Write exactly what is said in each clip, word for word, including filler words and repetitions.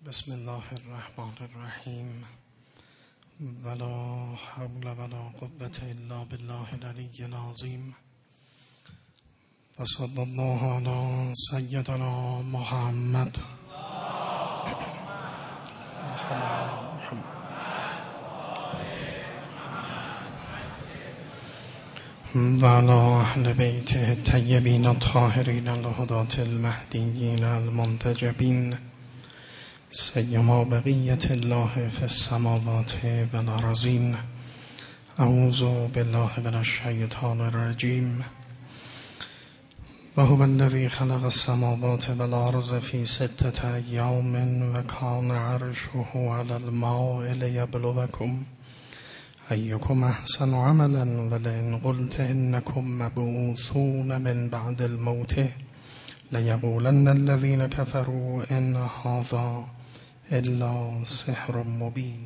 بسم الله الرحمن الرحیم ولا حول ولا قوة الا بالله العلی العظیم و صلی الله علی سیدنا محمد و علی اهل بیته الطیبین الطاهرین الهداة المهدیین المنتجبین سیما بقیت الله فی السماوات و الارضین. اعوذ بالله من الشیطان الرجیم. و هو الذی خلق السماوات و الارض فی ستة ایام و کان عرشه علی الماء لیبلوکم ایکم احسن عملا ولئن قلت انکم مبعوثون من بعد الموت لیقولن الذین کفروا ان هذا الا سحر مبین.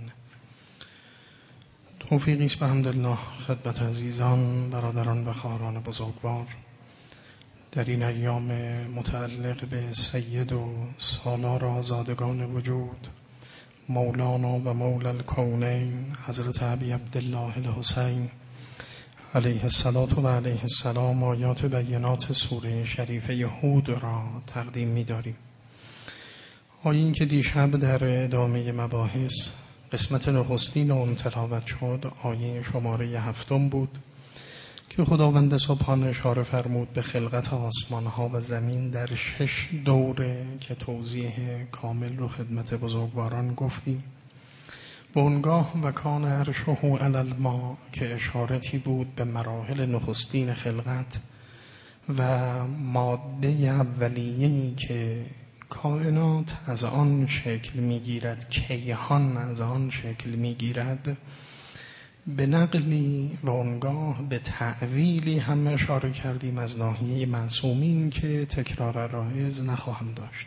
توفیقی است بحمدالله خدمت عزیزان، برادران و خواهران بزرگوار در این ایام متعلق به سید و سالار آزادگان وجود مولانا و مولا الکونین حضرت ابی عبدالله الحسین علیه الصلاة و علیه السلام آیات بینات سوره شریفه هود را تقدیم می داریم. آیین که دیشب در ادامه مباحث قسمت نخستین اون تلاوت شد آیه شماره هفتم بود که خداوند سبحان اشاره فرمود به خلقت آسمان ها و زمین در شش دوره که توضیح کامل رو خدمت بزرگواران گفتیم. به اونگاه و کان عرشه علی الماء که اشارتی بود به مراحل نخستین خلقت و ماده اولیه‌ای که کائنات از آن شکل میگیرد، کیهان از آن شکل میگیرد، به نقلی و اونگاه به تعویلی هم اشاره کردیم از ناحیه معصومین که تکرار رایز نخواهم داشت.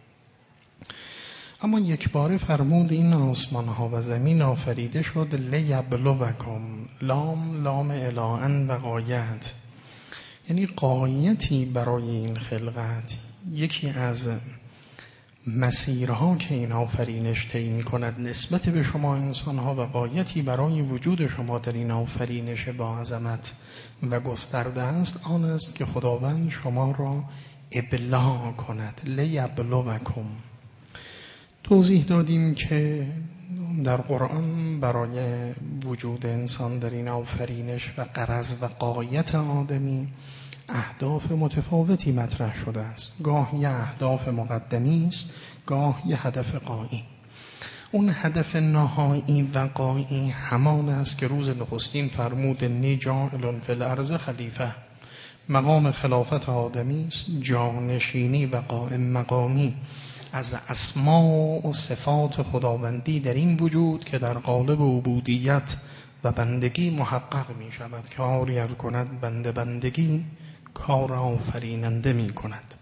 اما یک بار فرمود این آسمان ها و زمین آفریده شد لیبلوکم، لام لام الهن و غایت، یعنی غایتی برای این خلقت. یکی از مسیرها که این آفرینش طی می‌کند نسبت به شما انسان ها و غایتی برای وجود شما در این آفرینش با عظمت و گسترده است، آن است که خداوند شما را ابلاغ کند. لیبلوکم توضیح دادیم که در قرآن برای وجود انسان در این آفرینش و غرض و غایت آدمی اهداف متفاوتی مطرح شده است. گاه یه اهداف مقدمی است، گاه یه هدف غایی. اون هدف نهایی و غایی همان است که روز نخستین فرمود انی جاعل فی الارض خلیفه. مقام خلافت آدمی است، جانشینی و قائم مقامی از اسماء و صفات خداوندی در این وجود که در قالب عبودیت و بندگی محقق می شود. که آری کند بنده بندگی، کار آفریننده می کند.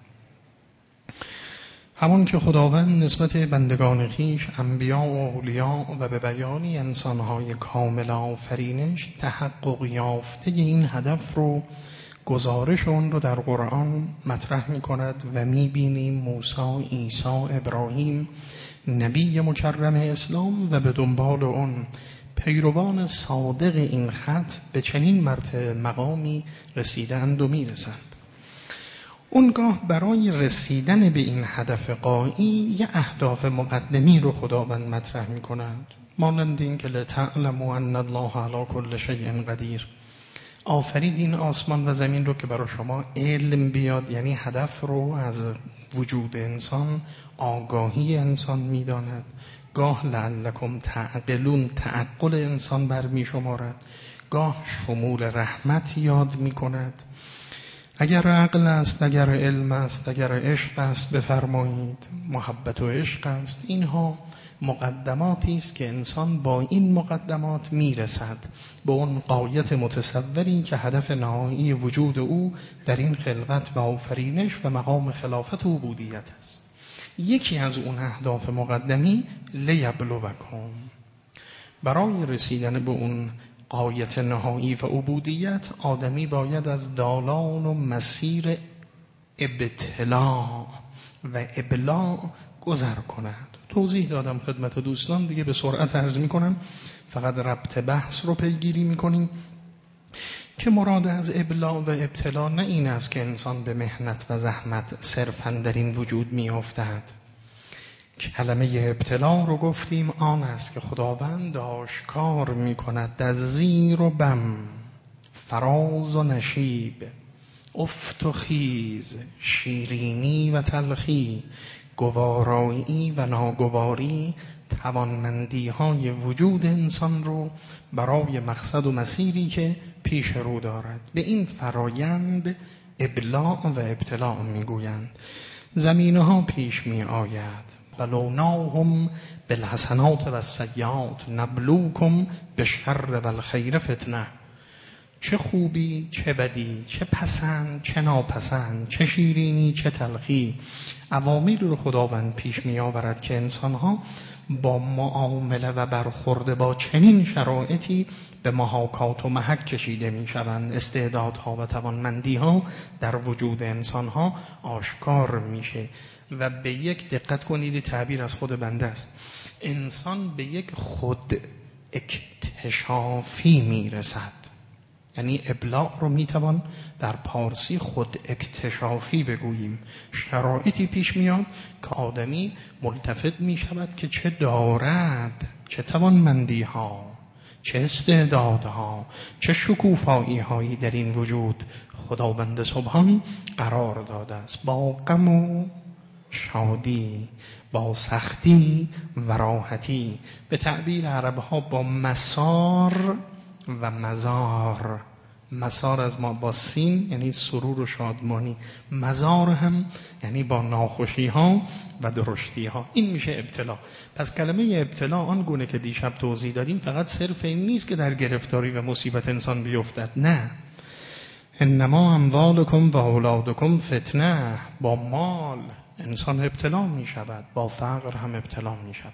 همون که خداوند نسبت بندگان خویش انبیا و اولیا و به بیانی انسانهای کامل آفرینش تحقق یافته این هدف رو، گزارش اون رو در قرآن مطرح می کند و می بینیم موسی، عیسی، ابراهیم نبی مکرم اسلام و به دنبال اون پیروان صادق این خط به چنین مرتبه مقامی رسیدند و می رسند. اونگاه برای رسیدن به این هدف غایی یه اهداف مقدمی رو خداوند مطرح می کند، مانند این که لتعلموا ان الله علی کل شیء قدیر. آفرید این آسمان و زمین رو که برای شما علم بیاد، یعنی هدف رو از وجود انسان آگاهی انسان می داند. گاه لعلکم تعقلون، تعقل انسان برمی شمارد، گاه شمول رحمت یاد می کند. اگر عقل است، اگر علم است، اگر عشق است بفرمایید، محبت و عشق است. اینها مقدماتی است که انسان با این مقدمات میرسد به اون غایت متصوری که هدف نهایی وجود او در این خلقت و آفرینش و مقام خلافت و عبودیت است. یکی از اون اهداف مقدمی لیبلوکم. برای رسیدن به اون غایت نهایی و عبودیت آدمی باید از دالان و مسیر ابتلاع و ابلاغ گذر کند. توضیح دادم خدمت دوستان، دیگه به سرعت عرض میکنم، فقط ربط بحث رو پیگیری میکنیم که مراد از ابلاء و ابتلا نه این است که انسان به محنت و زحمت صرفاً در این وجود میافتد. کلمه ابتلا رو گفتیم آن است که خداوند آشکار میکند از زیر و بم، فراز و نشیب، افت و خیز، شیرینی و تلخی، گوارایی و ناگواری، توانمندی های وجود انسان رو برای مقصد و مسیری که پیش رو دارد. به این فرایند ابلاء و ابتلاء میگویند. زمینه ها پیش می آید بلوناهم بالحسنات و السیئات نبلوکم بالشر و الخیر فتنه. چه خوبی چه بدی، چه پسند چه ناپسند، چه شیرینی چه تلخی، عوامل رو خداوند پیش می آورد که انسانها با معامله و برخورد با چنین شرایطی به محاکات و محک کشیده می شوند. استعدادها و توانمندیها در وجود انسانها آشکار میشه و به یک، دقت کنید تعبیر از خود بنده است، انسان به یک خود اکتشافی میرسد. یعنی ابلاغ رو میتوان در پارسی خود اکتشافی بگوییم. شرایطی پیش میاد که آدمی ملتفت میشود که چه دارد، چه توانمندی ها، چه استعدادها، چه شکوفایی هایی در این وجود خداوند سبحان قرار داده است. با غم و شادی، با سختی و راحتی، به تعبیر عرب ها با مسار و مزار. مسار از ما با سین یعنی سرور و شادمانی، مزار هم یعنی با ناخوشی ها و درشتی ها. این میشه ابتلا. پس کلمه ابتلا آن گونه که دیشب توضیح دادیم فقط صرف این نیست که در گرفتاری و مصیبت انسان بیفتد، نه، انما اموالکم و اولادکم فتنه. با مال انسان ابتلا می شود، با فقر هم ابتلا می شود،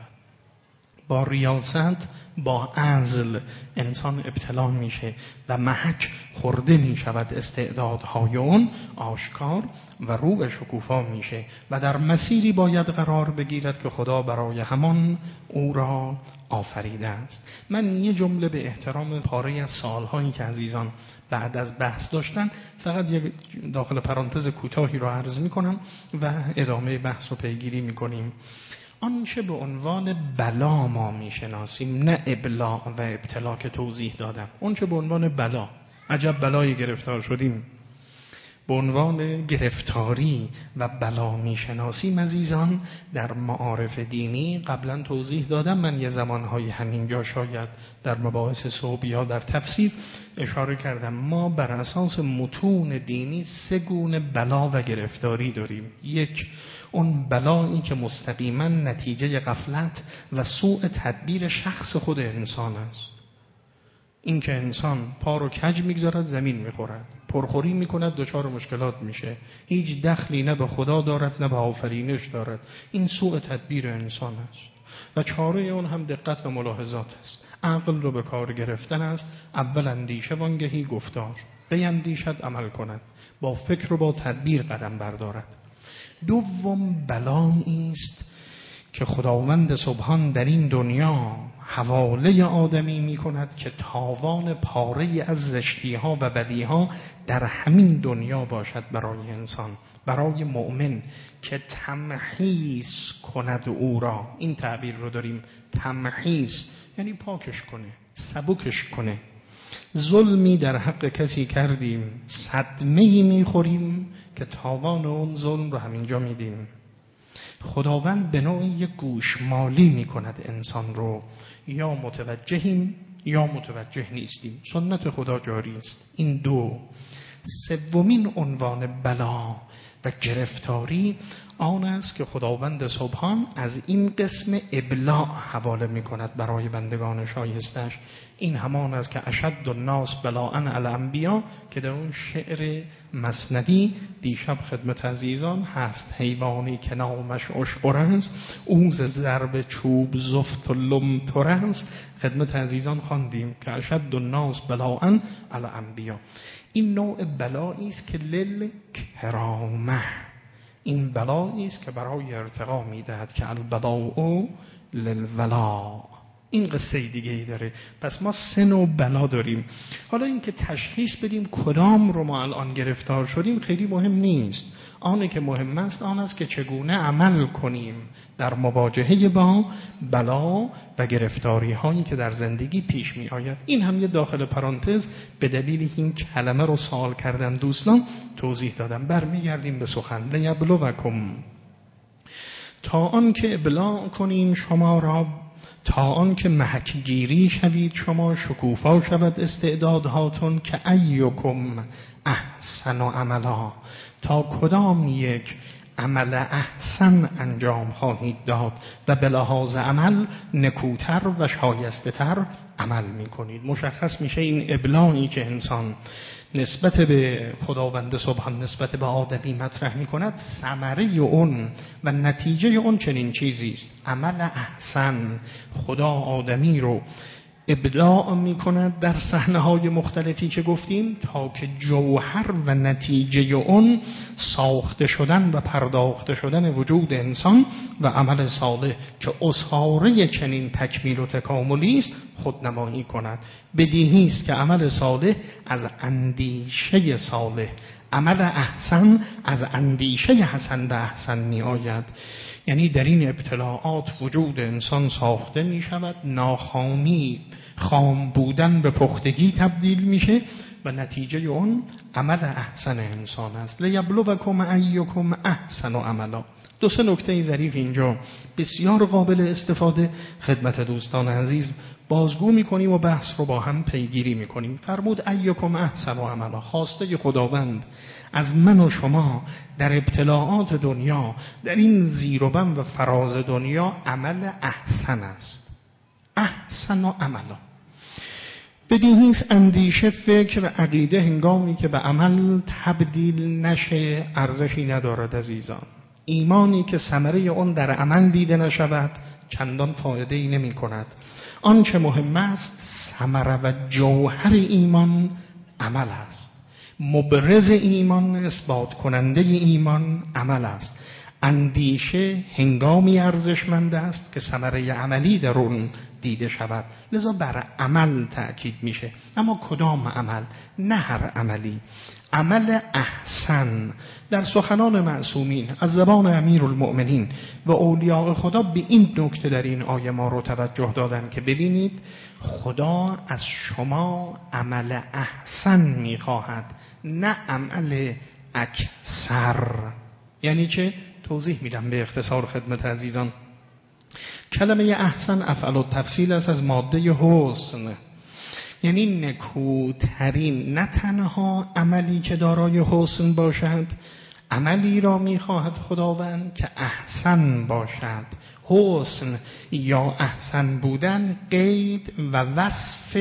با ریاست، با عزل انسان ابتلا میشه و محک خورده می شود، استعدادهای اون آشکار و رو به شکوفا میشه و در مسیری باید قرار بگیرد که خدا برای همان او را آفریده است. من یه جمله به احترام پاره از سوالهایی که عزیزان بعد از بحث داشتن فقط یک داخل پرانتز کوتاهی رو عرض میکنم و ادامه بحث رو پیگیری میکنیم. آنچه به عنوان بلا ما میشناسیم، نه ابلاء و ابتلا که توضیح دادم، آنچه به عنوان بلا، عجب بلایی گرفتار شدیم، به عنوان گرفتاری و بلا میشناسیم عزیزان در معارف دینی قبلا توضیح دادم. من یه زمانهای همینجا شاید در مباحث صحبی یا در تفسیر اشاره کردم. ما بر اساس متون دینی سه گونه بلا و گرفتاری داریم. یک، اون بلایی که مستقیما نتیجه غفلت و سوء تدبیر شخص خود انسان است. این که انسان پا رو کج میگذارد زمین میخورد، پرخوری میکند دچار مشکلات میشه، هیچ دخلی نه به خدا دارد نه به آفرینش دارد. این سوء تدبیر انسان است و چاره اون هم دقت و ملاحظات است. عقل رو به کار گرفتن است. اول اندیشه وانگهی گفتار، بیندیشد عمل کند، با فکر و با تدبیر قدم بردارد. دوم بلایی است که خداوند سبحان در این دنیا حواله آدمی می کند که تاوان پاره از زشتی ها و بدی ها در همین دنیا باشد برای انسان، برای مؤمن، که تمحیص کند او را. این تعبیر رو داریم، تمحیص یعنی پاکش کنه، سبکش کنه. ظلمی در حق کسی کردیم، صدمه‌ای میخوریم که تاوان اون ظلم رو همینجا میدیم. خداوند به نوعی یک گوشمالی میکند انسان رو، یا متوجهیم یا متوجه نیستیم. سنت خدا جاری است. این دو. سومین عنوان بلا و گرفتاری آن است که خداوند سبحان از این قسم ابلاء حواله می کند برای بندگان شایستش. این همان است که اشد الناس بلاء علی الانبیا که در اون شعر مسندی دیشب خدمت عزیزان هست. حیوانی که نامش اشعر است، او ز ضرب چوب زفت و لمتر است. خدمت عزیزان خواندیم که اشد الناس بلاء علی الانبیا. این نوع بلایی است که للکرامه، این بلایی است که برای ارتقا میدهد که البلاء للولا. این قصه دیگه ای داره. پس ما سه نوع بلا داریم. حالا این که تشخیص بدیم کدام رو ما الان گرفتار شدیم خیلی مهم نیست. آنه که مهم است آن است که چگونه عمل کنیم در مواجهه با بلا و گرفتاری هایی که در زندگی پیش می آید. این هم یه داخل پرانتز به دلیل این کلمه رو سوال کردن دوستان توضیح دادم. برمیگردیم به سخن. لیبلوکم، تا آن که ابلاغ کنیم شما را، تا آن که محکگیری شوید شما، شکوفا شود استعدادهاتون، که ایکم احسن و عملا، تا کدام یک عمل احسن انجام خواهید داد و به لحاظ عمل نکوتر و شایسته تر عمل می کنید. مشخص میشه این ابلاغی که انسان نسبت به خداوند سبحان، نسبت به آدمی مطرح می کند، ثمره اون و نتیجه اون چنین چیزی است. عمل احسن، خدا آدمی رو ابداع می کند در صحنه‌های مختلفی که گفتیم تا که جوهر و نتیجه اون ساخته شدن و پرداخته شدن وجود انسان و عمل صالح که اسطوره چنین تکمیل و تکاملی است خودنمایی کند. بدیهی است که عمل صالح از اندیشه صالح، عمل احسن از اندیشه حسن به احسن می آید. یعنی در این ابتلاعات وجود انسان ساخته می شود، ناخامی خام بودن به پختگی تبدیل میشه و نتیجه اون عمل احسن انسان است. لیبلوکم ایکم احسن و عملا. دو سه نکته ظریف اینجا بسیار قابل استفاده خدمت دوستان عزیز بازگو میکنیم و بحث رو با هم پیگیری میکنیم. فرمود ایکم احسن و عملا، خواسته خداوند از من و شما در ابتلاعات دنیا، در این زیر و بم و فراز دنیا عمل احسن است. احسن و عملا، بدیهی است اندیشه، فکر، عقیده هنگامی که به عمل تبدیل نشه ارزشی ندارد عزیزان. ایمانی که ثمره اون در عمل دیده نشود چندان فایده ای نمی کند. آنچه مهم است ثمره و جوهر ایمان عمل است. مبرز ایمان، اثبات کننده ایمان عمل است. اندیشه هنگامی ارزشمند است که ثمره عملی در اون دیده شود، لذا بر عمل تأکید میشه. اما کدام عمل؟ نه هر عملی. عمل احسن در سخنان معصومین از زبان امیرالمؤمنین و اولیاء خدا به این نکته در این آیه ما رو توجه دادن که ببینید خدا از شما عمل احسن میخواهد، نه عمل اکثر. یعنی چه؟ توضیح میدم به اختصار خدمت عزیزان. کلمه احسن افعل التفصیل است از ماده حسن، یعنی نکوترین، نه تنها عملی که دارای حسن باشد، عملی را میخواهد خداوند که احسن باشد. حسن یا احسن بودن قید و وصف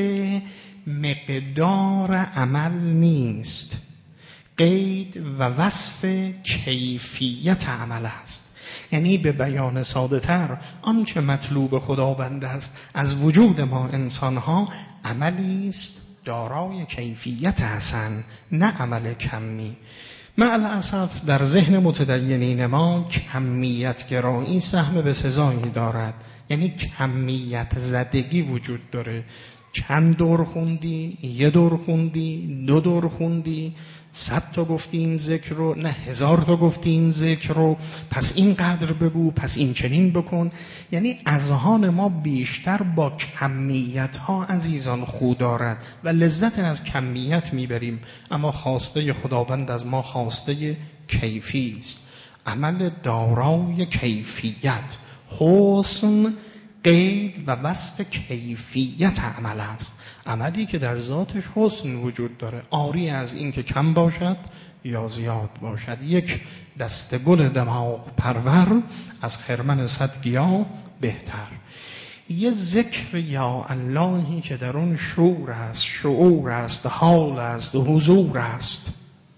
مقدار عمل نیست، قید و وصف کیفیت عمل است. یعنی به بیان ساده تر آنچه مطلوب خداوند است از وجود ما انسانها عملی است دارای کیفیت حسن، نه عمل کمی. مع الاسف در ذهن متدینین ما کمیت گرایی سهم به سزایی دارد. یعنی کمیت زدگی وجود داره. چند دور خوندی، یه دور خوندی، دو دور خوندی، صد تا گفتی این ذکر رو، نه هزار تا گفتی این ذکر رو، پس این قدر بگو، پس این چنین بکن. یعنی اذهان ما بیشتر با کمیت ها عزیزان خو دارد و لذت از کمیت میبریم، اما خواسته خداوند از ما خواسته کیفی است. عمل دارای کیفیت، حسن قید و وصف کیفیت عمل است. عملی که در ذاتش حسن وجود داره، آری از این که کم باشد یا زیاد باشد. یک دسته گل دماغ پرور از خرمن صد گیاه بهتر. یه ذکر یا اللهی که در اون شعور است، شعور است، حال است، حضور است،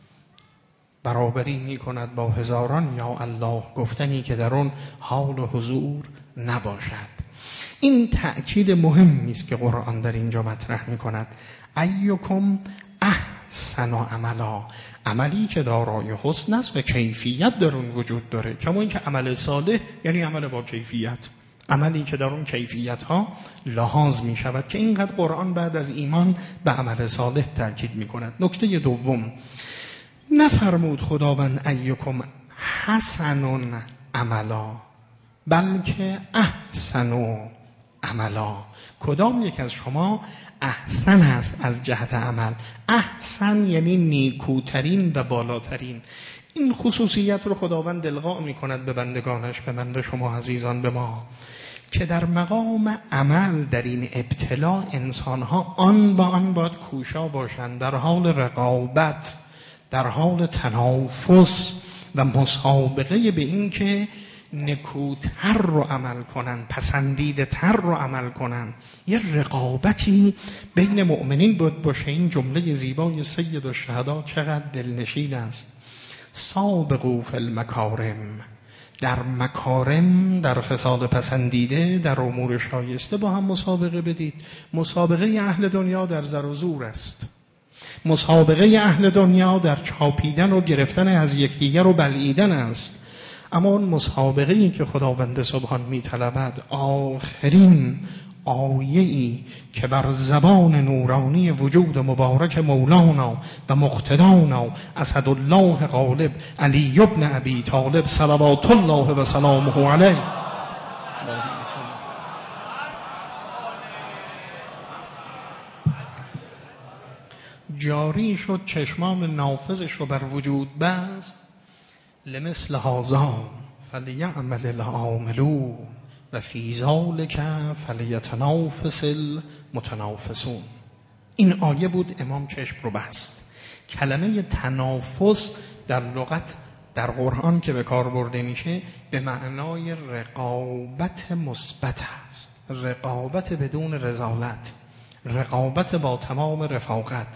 برابری می کند با هزاران یا الله گفتنی که در اون حال و حضور نباشد. این تأکید مهمی است که قرآن در اینجا مطرح می کند. ایکم احسن عملا، عملی که دارای حسن است و کیفیت در اون وجود داره. کما اینکه عمل صالح یعنی عمل با کیفیت، عملی که در اون کیفیت ها لحاظ می شود که اینقدر قرآن بعد از ایمان به عمل صالح تاکید می کند. نکته دوم، نفرمود خداوند ایکم حسن عملا، بلکه احسن عملا، کدام یک از شما احسن است از جهت عمل. احسن یعنی نیکوترین و بالاترین. این خصوصیت رو خداوند القا می کند به بندگانش، به من، به شما عزیزان، به ما، که در مقام عمل در این ابتلا انسانها آن با آن باید کوشا باشند، در حال رقابت، در حال تنافس و مسابقه به این که نکوتر رو عمل کنن، پسندیده تر رو عمل کنن. یه رقابتی بین مؤمنین بود باشه. این جمله زیبای سید الشهدا چقدر دلنشین است. سابقوا فی المکارم، در مکارم، در خصال پسندیده، در امور شایسته با هم مسابقه بدید. مسابقه اهل دنیا در زر و زور است، مسابقه اهل دنیا در چاپیدن و گرفتن از یکدیگر و بلعیدن است. اما اون مسابقه‌ای که خداوند سبحان می‌طلبد، آخرین آیه‌ای که بر زبان نورانی وجود مبارک مولانا و مقتدانا اسدالله غالب علی ابن ابی طالب صلوات الله و سلامه علیه جاری شد، چشمان نافذش رو بر وجود بست. لمثل هذا فلیعمل العاملون و فی ذلک فلیتنافس المتنافسون. این آیه بود، امام چشم رو بست. کلمه تنافس در لغت در قرآن که به کار برده میشه به معنای رقابت مثبت است، رقابت بدون رذالت، رقابت با تمام رفاقت.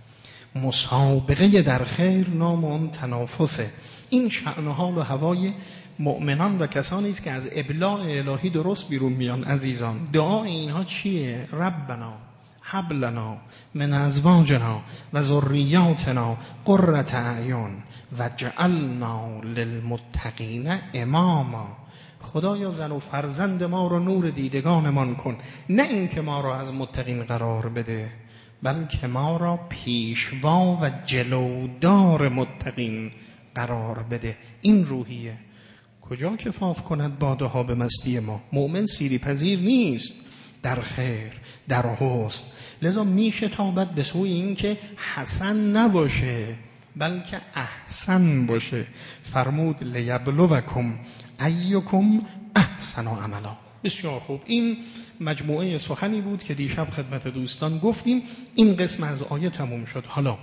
مسابقه در خیر نام اون تنافسه. این شأن حال و هوای مؤمنان و کسانی است که از ابلاغ الهی درست بیرون میان. عزیزان، دعای اینها چیه؟ ربنا هب لنا من ازواجنا و ذریاتنا قرة اعین واجعلنا للمتقین اماما. خدایا زن و فرزند ما رو نور دیدگانمان کن، نه اینکه ما را از متقین قرار بده، بلکه ما را پیشوا و جلودار متقین قرار بده. این روحیه کجا کفاف کند باده ها به مستی ما؟ مؤمن سیری پذیر نیست در خیر، در حسن. لذا میشه تابت به سوی این که حسن نباشه بلکه احسن باشه. فرمود لیبلوکم ایکم احسن عملا. بسیار خوب، این مجموعه سخنی بود که دیشب خدمت دوستان گفتیم. این قسم از آیه تموم شد. حالا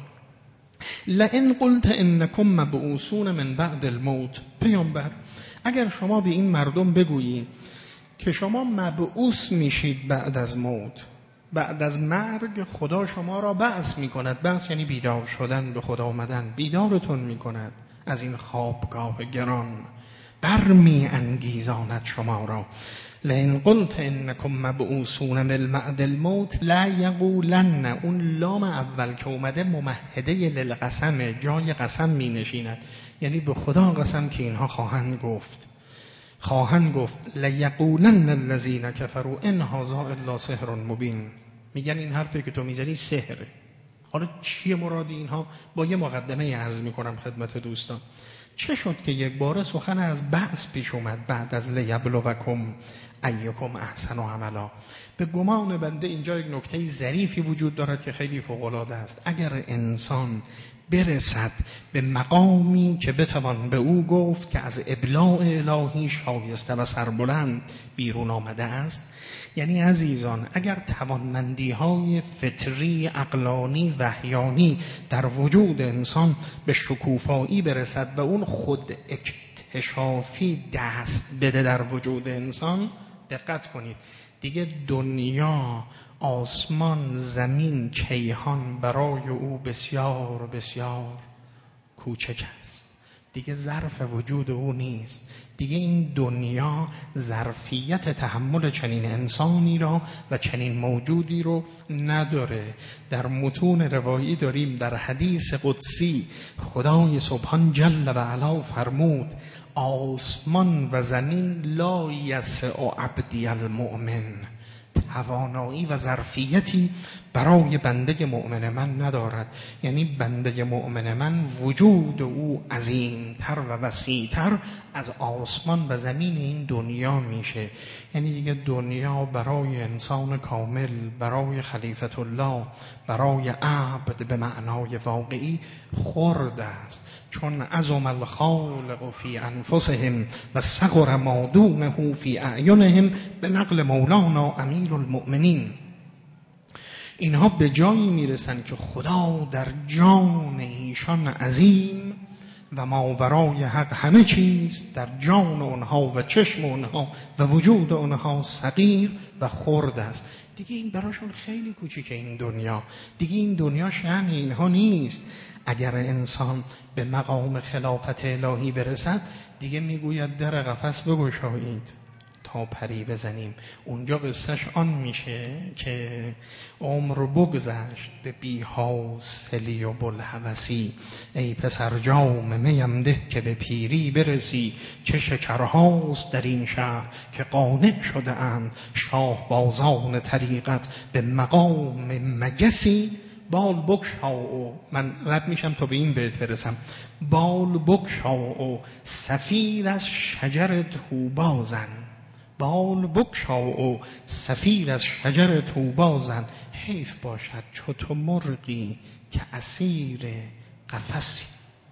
لئن قلت انکم مبعوثون من بعد الموت، پیامبر اگر شما به این مردم بگویید که شما مبعوث میشید بعد از موت، بعد از مرگ خدا شما را بعث میکند. بعث یعنی بیدار شدن، به خدا آمدن، بیدارتون میکند از این خوابگاه گران، برمی انگیزاند شما را. لئن قلت انکم مبعوثون من بعد الموت لا یقولن، اون لام اول که اومده ممهده للقسم، جای قسم می نشیند، یعنی به خدا قسم که اینها خواهند گفت، خواهند گفت لیقولن الذین کفروا ان هذا الا سحر مبین. میگن این حرفی که تو میزنی سحره. حالا چیه مراد اینها؟ با یه مقدمه عرض میکنم خدمت دوستان. چه شد که یک بار سخن از بعث پیش اومد بعد از لیبلوکم ایکم احسن عملا؟ به گمان بنده اینجا یک نکته ظریفی وجود دارد که خیلی فوق العاده است. اگر انسان برسد به مقامی که بتوان به او گفت که از ابلاغ الهی شایسته و سربلند بیرون آمده است، یعنی عزیزان اگر توانمندی های فطری، عقلانی، وحیانی در وجود انسان به شکوفایی برسد و اون خود اکتشافی دست بده در وجود انسان، دقت کنید دیگه دنیا، آسمان، زمین، کیهان برای او بسیار بسیار کوچک است. دیگه ظرف وجود او نیست. دیگه این دنیا ظرفیت تحمل چنین انسانی را و چنین موجودی رو نداره. در متون روایی داریم، در حدیث قدسی خدای سبحان جل و علا فرمود آسمان و زمین لا یسع عبدی المؤمن، توانایی و ظرفیتی برای بنده مؤمن من ندارد. یعنی بنده مؤمن من وجود او عظیمتر و وسیعتر از آسمان و زمین این دنیا میشه. یعنی دیگه دنیا برای انسان کامل، برای خلیفت الله، برای عبد به معنای واقعی خرد است، چون عظم الخالق فی انفسهم و صغر ما دونه فی اعینهم به نقل مولانا امیر المؤمنین. اینها به جایی میرسن که خدا در جان ایشان عظیم و ماورای حق همه چیز در جان اونها و چشم اونها و وجود اونها صغیر و خرد است. دیگه این براشون خیلی کوچیکه این دنیا، دیگه این دنیا شأن اینها نیست. اگر انسان به مقام خلافت الهی برسد دیگه میگوید در قفس بگشایید تا پری بزنیم. اونجا قصهش آن میشه که عمر بگذشت به بی‌حاصلی و بلهوسی، ای پسر جام میم ده که به پیری برسی، چه شکرهاست در این شهر که قانع شده اند شاه بازان طریقت به مقام مگسی. بال بکشا و من رد میشم تا به این بیت برسم. بال بکشا و سفیر از شجر توبازن، بال بکشا و سفیر از شجر توبازن، حیف باشد چو تو مرغی که اسیر قفسی.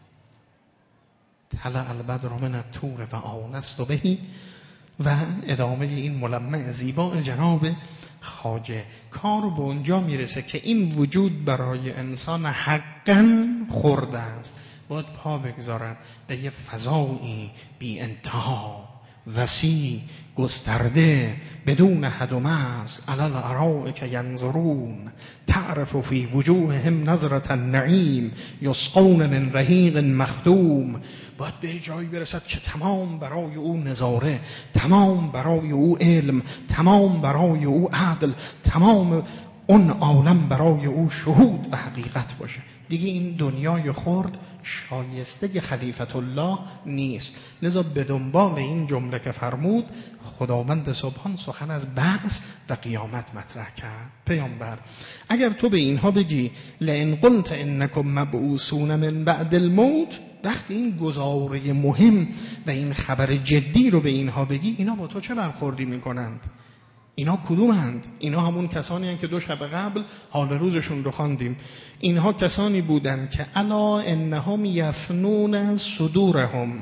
طلع البدر من الطور و آنست بهی. و ادامه این ملمع زیبا جناب خواجه کار به اونجا میرسه که این وجود برای انسان حقاً خرد است، باید پا بگذارن به یه فضایی بی انتها وسیع گسترده بدون حد و مرز. علی الارائک ینظرون تعرف فی وجوههم نظرة النعیم یسقون من رحیق مختوم. باید به جایی برسد که تمام برای او نظاره، تمام برای او علم، تمام برای او عدل، تمام اون عالم برای او شهود و حقیقت باشه. دیگه این دنیای خرد شایسته خلیفت الله نیست. لذا به دنبال این جمله که فرمود خداوند سبحان سخن از بعث و قیامت مطرح کرد. پیامبر اگر تو به اینها بگی لئن قلت انکم مبعوثون من بعد الموت، وقتی این گزاره مهم و این خبر جدی رو به اینها بگی، اینا با تو چه برخوردی میکنند؟ اینا کدومند؟ اینا همون کسانی هستند که دو شب قبل حال روزشون رو خواندیم. اینها کسانی بودند که الا انهم یفنون صدورهم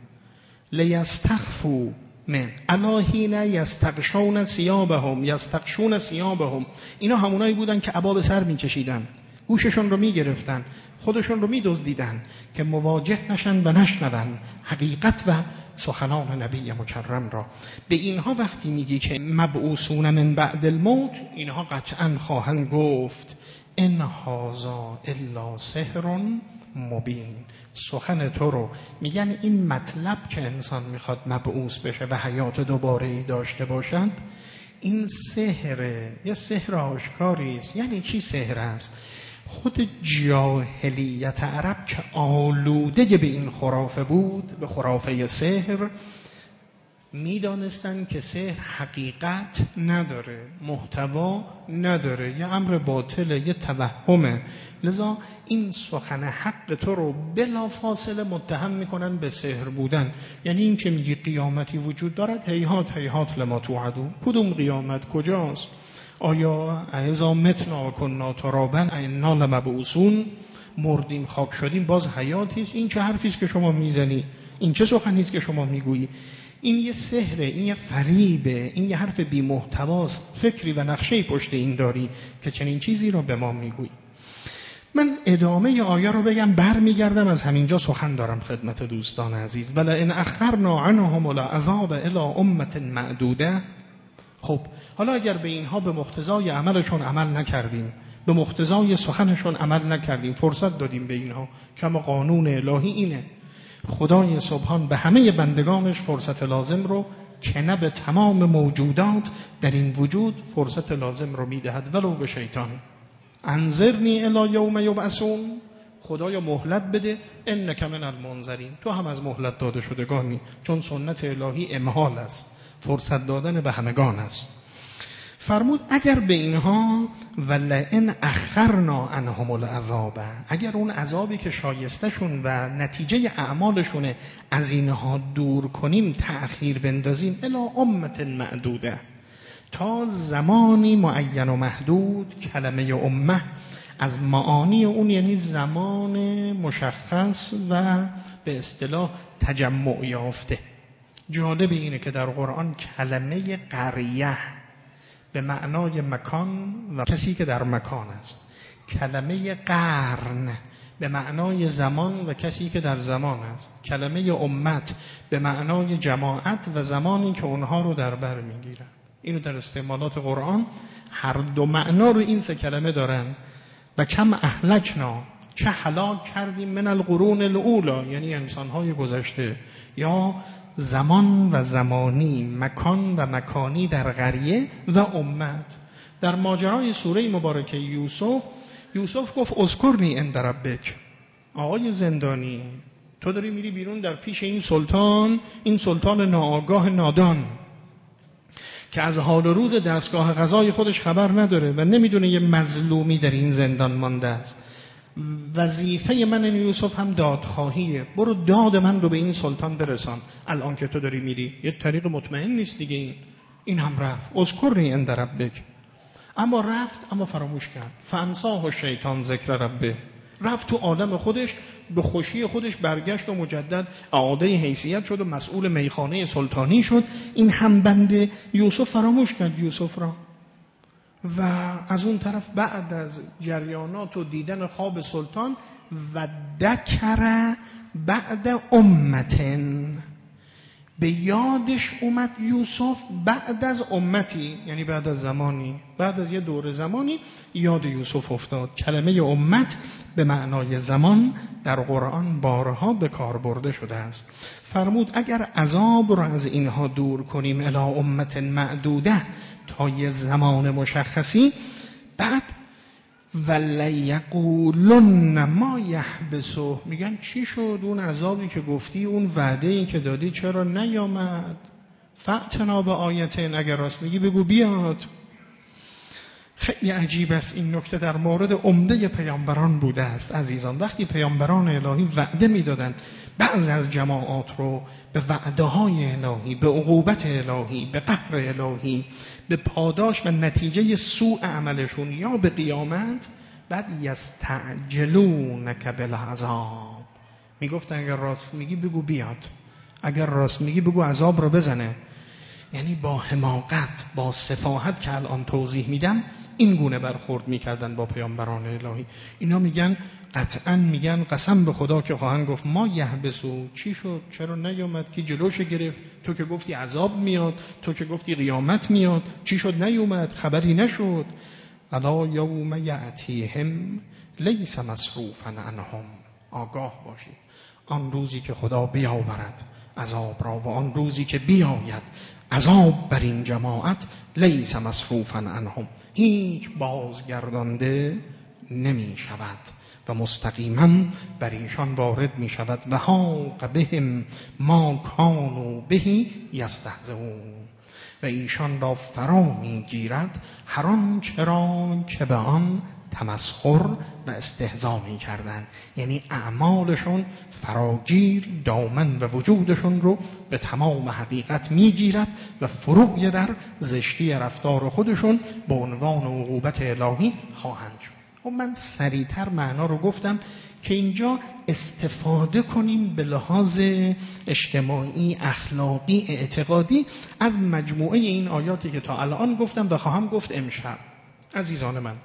لیستخفوا من الا حین یستغشون ثیابهم یستغشون ثیابهم. اینا همونایی بودند که عبا به سر میکشیدن، گوششون رو میگرفتن، خودشون رو میدزدیدن که مواجه نشن و نشنون حقیقت و سخنان نبی مکرم را. به اینها وقتی میگی که مبعوثون من بعد الموت، اینها قطعا خواهند گفت ان هذا الا سحر مبین. سخن تو رو میگن این مطلب که انسان میخواد مبعوث بشه و حیات دوباره ای داشته باشد، این سحره، یه سحر آشکاری است. یعنی چی سحر است؟ خود جاهلیت عرب که آلوده به این خرافه بود، به خرافه سحر، میدانستن که سحر حقیقت نداره، محتوا نداره، یه امر باطله، یه توهمه. لذا این سخن حق تو رو بلا فاصله متهم میکنن به سحر بودن. یعنی این که میگی قیامتی وجود دارد، هیهات هیهات لما توعدون. کدوم قیامت؟ کجاست؟ آیا اذا متنا و کنا ترابا انا لمبعوثون؟ مردیم خاک شدیم باز حیاتی است؟ این چه حرفی است که شما میزنی؟ این چه سخنی است که شما میگویی؟ این یه سحره، این یه فریبه، این یه حرف بی محتواست. فکری و نقشه‌ای پشت این داری که چنین چیزی رو به ما میگویی. من ادامه آیه رو بگم، برمیگردم از همینجا سخن دارم خدمت دوستان عزیز. ولا ان اخرنا عنهم العذاب الى امه معدوده. خب حالا اگر به اینها به مقتضای عملشون عمل نکردیم، به مقتضای سخنشون عمل نکردیم، فرصت دادیم به اینها، کما قانون الهی اینه، خدای سبحان به همه بندگانش فرصت لازم رو که نه به تمام موجودات در این وجود فرصت لازم رو میدهد، ولو به شیطان. انظرنی الی یوم یبعثون، خدایا مهلت بده، انک من المنظرین، تو هم از مهلت داده شدگانی، چون سنت الهی امهال است، فرصت دادن به همگان است. فرمود اگر به اینها ولئن اخرنا عنهم العذاب، اگر اون عذابی که شایستشون و نتیجه اعمالشونه از اینها دور کنیم، تأخیر بندازیم، الی امت معدوده، تا زمانی معین و محدود. کلمه امه از معانی اون یعنی زمان مشخص و به اصطلاح تجمع یافته. جالب اینه که در قرآن کلمه قریه به معنای مکان و کسی که در مکان است، کلمه قرن به معنای زمان و کسی که در زمان است، کلمه امت به معنای جماعت و زمانی که اونها رو در بر میگیرن. اینو در استعمالات قرآن هر دو معنا رو این سه کلمه دارن. و کم اهلکنا، چه هلاک کردیم، من القرون الاولی یعنی انسانهای گذشته، یا زمان و زمانی، مکان و مکانی در قریه و امت. در ماجرای سوره مبارکه یوسف، یوسف گفت اذکرنی عند ربک، آقای زندانی تو داری میری بیرون در پیش این سلطان، این سلطان ناآگاه نادان که از حال و روز دستگاه قضای خودش خبر نداره و نمیدونه یه مظلومی در این زندان مانده است. وظیفه من این یوسف هم دادخواهیه، برو داد من رو به این سلطان برسان. الان که تو داری میری یه طریق مطمئن نیست دیگه، این این هم رفت. اذکرنی عند ربک، اما رفت اما فراموش کرد. فانساه الشیطان ذکر ربه، رفت تو عالم خودش، به خوشی خودش برگشت و مجدد اعاده حیثیت شد و مسئول میخانه سلطانی شد. این هم بنده یوسف فراموش کرد یوسف را. و از اون طرف بعد از جریانات و دیدن خواب سلطان و ذکر بعد امتن، به یادش اومد یوسف بعد از امتی، یعنی بعد از زمانی، بعد از یه دور زمانی یاد یوسف افتاد. کلمه امت به معنای زمان در قرآن بارها به کار برده شده است. فرمود اگر عذاب را از اینها دور کنیم الی امت معدوده، تا یه زمان مشخصی، بعد ولیقولن ما یحبسه، میگن چی شد اون عذابی که گفتی، اون وعده‌ای که دادی چرا نیامد؟ فأتنا بآیتین، اگر راست میگی بگو بیاد. خیلی عجیب است این نکته، در مورد عمده پیامبران بوده است عزیزان. وقتی پیامبران الهی وعده میدادن بعضی از جماعات رو به وعده های الهی، به عقوبت الهی، به قهر الهی، به پاداش و نتیجه سوء عملشون یا به قیامت، بعد یستعجلونک بالعذاب، میگفتن اگر راست میگی بگو بیاد، اگر راست میگی بگو عذاب رو بزنه. یعنی با حماقت، با سفاهت که الان توضیح میدم، این گونه برخورد میکردن با پیامبران الهی. اینا میگن قطعا، میگن قسم به خدا که خواهند گفت ما یحبسو، چی شد چرا نیومد، کی جلوش گرفت؟ تو که گفتی عذاب میاد، تو که گفتی قیامت میاد، چی شد نیومد، خبری نشد. الا یوم یأتیهم لیس مصروفا عنهم، آگاه باشید آن روزی که خدا بیاورد عذاب را، و آن روزی که بیاید عذاب بر این جماعت، لیس مصروفا عنهم، هیچ بازگردانده نمی شود و مستقیما بر ایشان وارد می شود. و حاق بهم ما کانوا به یستهزئون، و ایشان را فرا می گیرد هر آنچه را که به آن تمسخر و استهزا می کردن. یعنی اعمالشون فراگیر دامن و وجودشون رو به تمام حقیقت می گیرد و فرو در زشتی رفتار خودشون به عنوان عقوبت الهی خواهند شد. و من سریعتر معنا رو گفتم که اینجا استفاده کنیم به لحاظ اجتماعی، اخلاقی، اعتقادی از مجموعه این آیاتی که تا الان گفتم و خواهم گفت امشب. عزیزان من،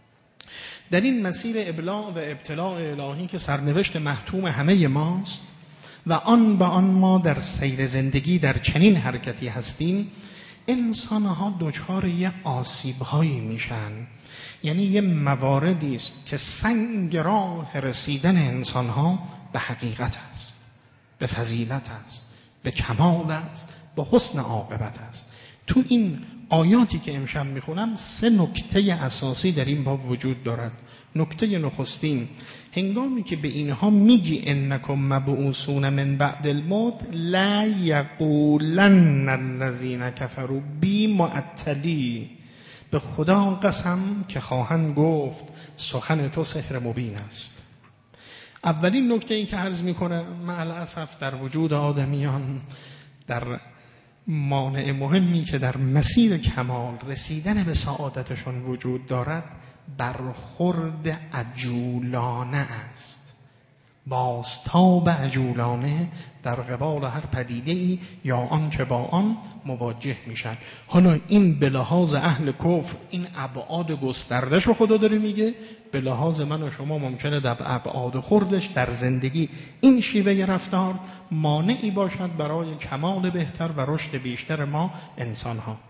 در این مسیر ابلاغ و ابتلاع الهی که سرنوشت محتوم همه ماست و آن به آن ما در سیر زندگی در چنین حرکتی هستیم، انسان‌ها دچار یه آسیب‌هایی میشن. یعنی یه مواردی است که سنگ راه رسیدن انسان‌ها به حقیقت است. به فضیلت است، به کمال است، به حسن عاقبت است. تو این آیاتی که امشب میخونم سه نکته اساسی در این باب وجود دارد. نکته نخستین، هنگامی که به اینها میگی انکم مبعوثون من بعد الموت، لا یقولن الذین کفروا بی معطلی، به خدا قسم که خواهند گفت سخن تو سحر مبین است. اولین نکته این که عرض میکنه مع الاسف در وجود آدمیان در مانع مهمی که در مسیر کمال رسیدن به سعادتشون وجود دارد برخورد عجولانه است. بازتاب عجولانه در قبال هر پدیده‌ای یا آن که با آن مواجه میشن. حالا این به لحاظ اهل کفر این ابعاد گستردش رو خدا داره میگه، به لحاظ من و شما ممکنه در ابعاد خوردش در زندگی این شیوه رفتار مانعی باشد برای کمال بهتر و رشد بیشتر ما انسان ها.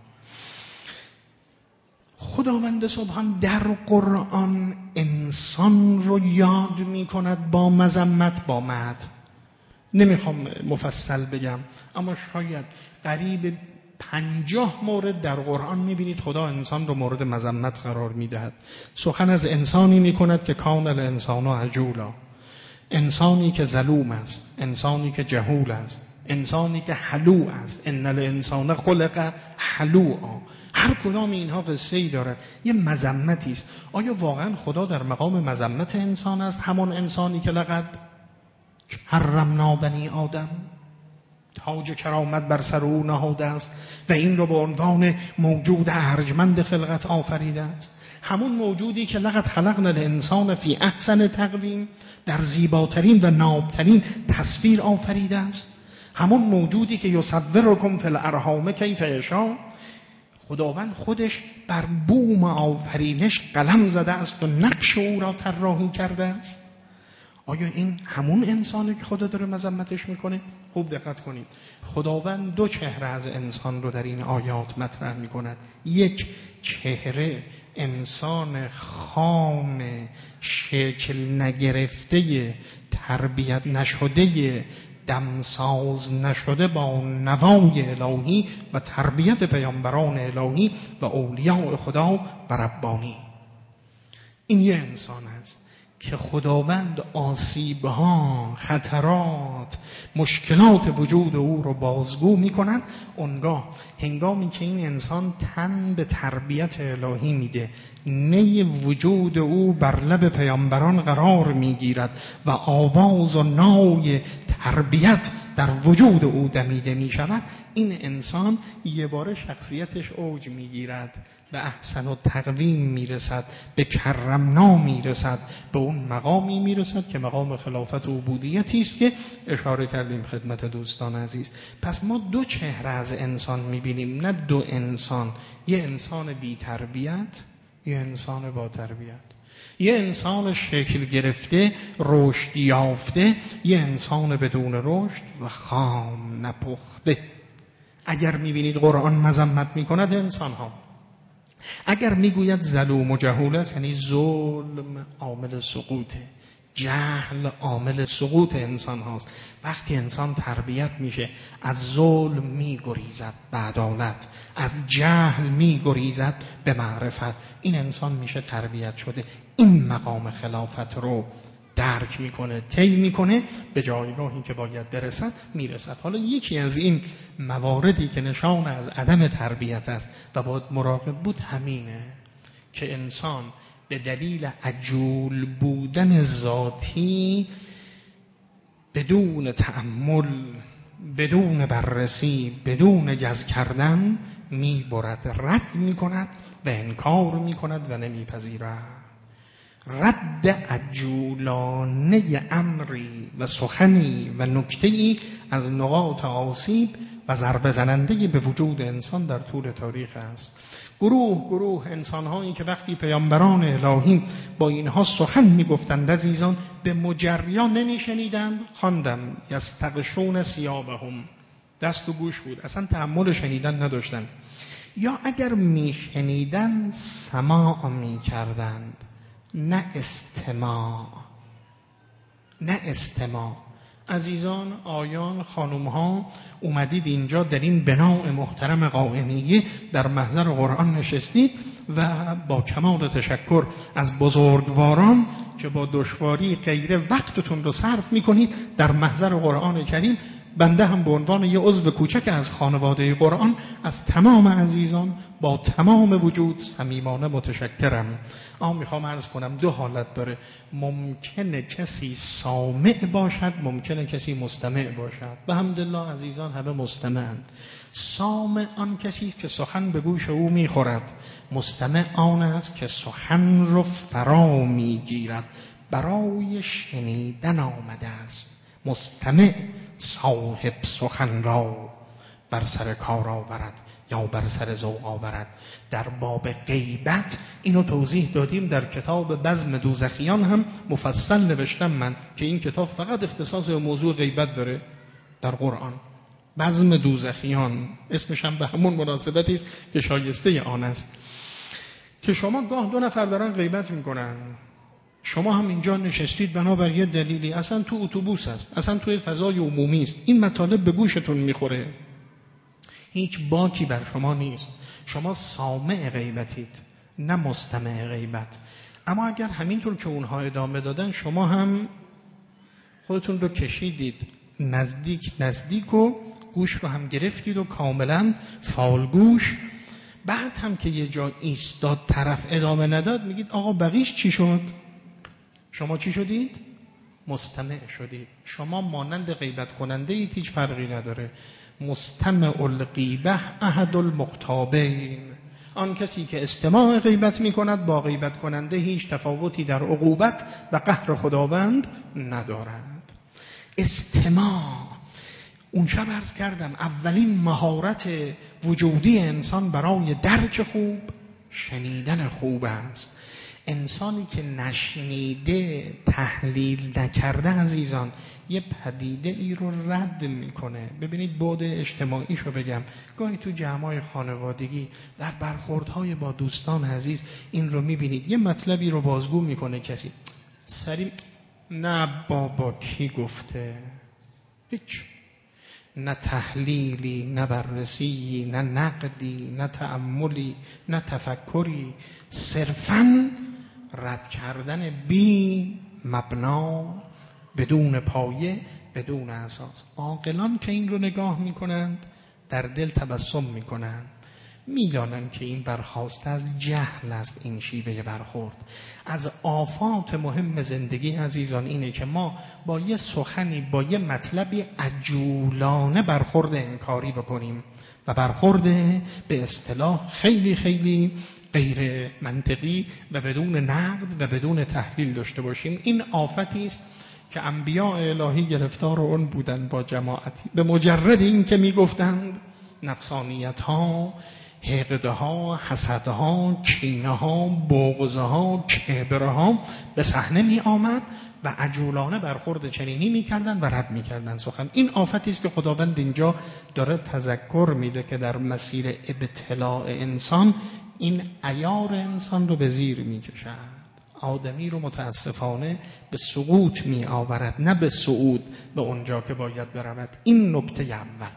خداوند سبحان در قرآن انسان رو یاد می کند با مذمت، با مدح. نمیخوام مفصل بگم اما شاید قریب پنجاه مورد در قرآن میبینید خدا انسان رو مورد مذمت قرار میدهد. سخن از انسانی میکند که کان الانسان عجولا، انسانی که ظلوم است، انسانی که جهول است، انسانی که حلو است. ان الانسان خلق حلوعا. هر کدام اینها قصه‌ای دارد، یه مذمتی است. آیا واقعا خدا در مقام مذمت انسان است؟ همان انسانی که لقد حرمنا بنی آدم، تاج کرامت بر سر او نهاده است و این رو به عنوان موجود ارجمند خلقت آفریده است. همون موجودی که لقد خلقنا الانسان فی احسن تقویم، در زیباترین و نابترین تصویر آفریده است. همون موجودی که یصورکم فی الارحام کیف یشاء. خداوند خودش بر بوم آفرینش قلم زده است و نقش او را طراحی کرده است. آیا این همون انسانی که خدا داره مذمتش میکنه؟ خوب دقت کنید، خداوند دو چهره از انسان رو در این آیات مطرح میکند. یک چهره انسان خام شکل نگرفته تربیت نشده دمساز نشده با نوای الهی و تربیت پیامبران الهی و اولیاء خدا و ربانی. این یه انسان است که خداوند آسیبها، خطرات، مشکلات وجود او رو بازگو می کند. اونگاه هنگامی که این انسان تن به تربیت الهی میده، نی وجود او بر لب پیامبران قرار میگیرد و آواز و نای تربیت در وجود او دمیده می شود، این انسان یه بار شخصیتش اوج میگیرد، به احسن و تقویم میرسد، به کرمنا میرسد، به اون مقامی میرسد که مقام خلافت و عبودیتی است که اشاره کردیم خدمت دوستان عزیز. پس ما دو چهره از انسان میبینیم، نه دو انسان، یه انسان بی تربیت، یه انسان با تربیت، یه انسان شکل گرفته رشد یافته، یه انسان بدون رشد و خام نپخته. اگر میبینید قرآن مذمت میکند انسان ها، اگر میگوید ظلوم و جهول است، یعنی ظلم عامل سقوطه، جهل عامل سقوط انسان هاست. وقتی انسان تربیت میشه از ظلم میگریزد به عدالت، از جهل میگریزد به معرفت، این انسان میشه تربیت شده. این مقام خلافت رو درک میکنه، طی میکنه، به جایگاهی که باید برسد میرسد. حالا یکی از این مواردی که نشان از عدم تربیت است و باید مراقب بود همینه که انسان به دلیل عجول بودن ذاتی بدون تأمل، بدون بررسی، بدون جذب کردن میبرد، رد میکند و انکار میکند و نمیپذیرد. رد عجولانه امری و سخنی و نکته‌ای از نقاط آسیب و ضربه زننده به وجود انسان در طول تاریخ است. گروه گروه انسان‌هایی که وقتی پیامبران الهی با اینها سخن می‌گفتند عزیزان به مجریان نمی‌شنیدند، خواندم یستغشون ثیابهم، دست و گوش بود، اصلا تأمل شنیدن نداشتند، یا اگر می‌شنیدند سماع می‌کردند، نه استماع، نه استماع. عزیزان، آیان، خانوم‌ها اومدید اینجا در این بناء محترم قائمیه در محضر قرآن نشستید و با کمال تشکر از بزرگواران که با دشواری غیره وقتتون رو صرف میکنید در محضر قرآن کریم، بنده هم به عنوان یه عضو کوچک از خانواده قرآن از تمام عزیزان با تمام وجود صمیمانه متشکرم. اما میخوام عرض کنم دو حالت داره. ممکنه کسی سامع باشد، ممکنه کسی مستمع باشد. به حمدالله عزیزان همه مستمعند. سامع آن کسی است که سخن به گوش او میخورد، مستمع آن است که سخن رو فرا میگیرد، برای شنیدن آمده است. مستمع صاحب سخن را بر سر کار آورد یا بر سر ذوق آورد. در باب غیبت اینو توضیح دادیم در کتاب بزم دوزخیان، هم مفصل نوشتم من که این کتاب فقط اختصاص به موضوع غیبت داره در قرآن. بزم دوزخیان اسمش هم به همون مناسبتی است که شایسته آن است. که شما گاه دو نفر دارن غیبت میکنن، شما هم اینجا نشستید بنابر یه دلیلی، اصلا تو اتوبوس است، اصلا توی فضای عمومی است، این مطالب به گوشتون میخوره، هیچ باکی بر شما نیست، شما سامع غیبتید نه مستمع غیبت. اما اگر همینطور که اونها ادامه دادن شما هم خودتون رو کشیدید نزدیک نزدیک و گوش رو هم گرفتید و کاملا فالگوش، بعد هم که یه جا ایستاد طرف ادامه نداد میگید آقا بقیش چی شد؟ شما چی شدید؟ مستمع شدید. شما مانند غیبت کننده اید، هیچ فرقی نداره. مستمع الغیبه احد المغتابین، آن کسی که استماع غیبت می کند با غیبت کننده هیچ تفاوتی در عقوبت و قهر خداوند ندارد. استماع، اون شب عرض کردم اولین مهارت وجودی انسان برای درک خوب شنیدن خوب است. انسانی که نشنیده، تحلیل نکرده عزیزان یه پدیده ای رو رد میکنه. ببینید بعد اجتماعیش رو بگم، گاهی تو جمعای خانوادگی در برخوردهای با دوستان عزیز این رو میبینید، یه مطلبی رو بازگو میکنه کسی، سریع نه بابا کی گفته، هیچ، نه تحلیلی، نه بررسی، نه نقدی، نه تأملی، نه تفکری، صرفاً رد کردن بی مبنا، بدون پایه، بدون اساس. عاقلان که این رو نگاه میکنند در دل تبسم میکنند، میدانند که این برخاسته از جهل است. این شیوه برخورد از آفات مهم زندگی عزیزان اینه که ما با یه سخنی، با یه مطلبی عجولانه برخورد انکاری بکنیم و برخورد به اصطلاح خیلی خیلی غیر منطقی و بدون نقد و بدون تحلیل داشته باشیم. این آفتی است که انبیاء الهی گرفتار اون بودن با جماعتی. به مجرد این که میگفتند نفسانیت ها، حقده ها، حسد ها، کینه ها، بغض ها، کبر ها به صحنه می آمد و عجولانه برخورد چنینی می کردن و رد می کردن سخن. این آفتی است که خداوند اینجا داره تذکر میده که در مسیر ابتلاع انسان این عیار انسان رو به زیر می کشد، آدمی رو متاسفانه به سقوط می آورد، نه به صعود به اونجا که باید برود. این نکته اول.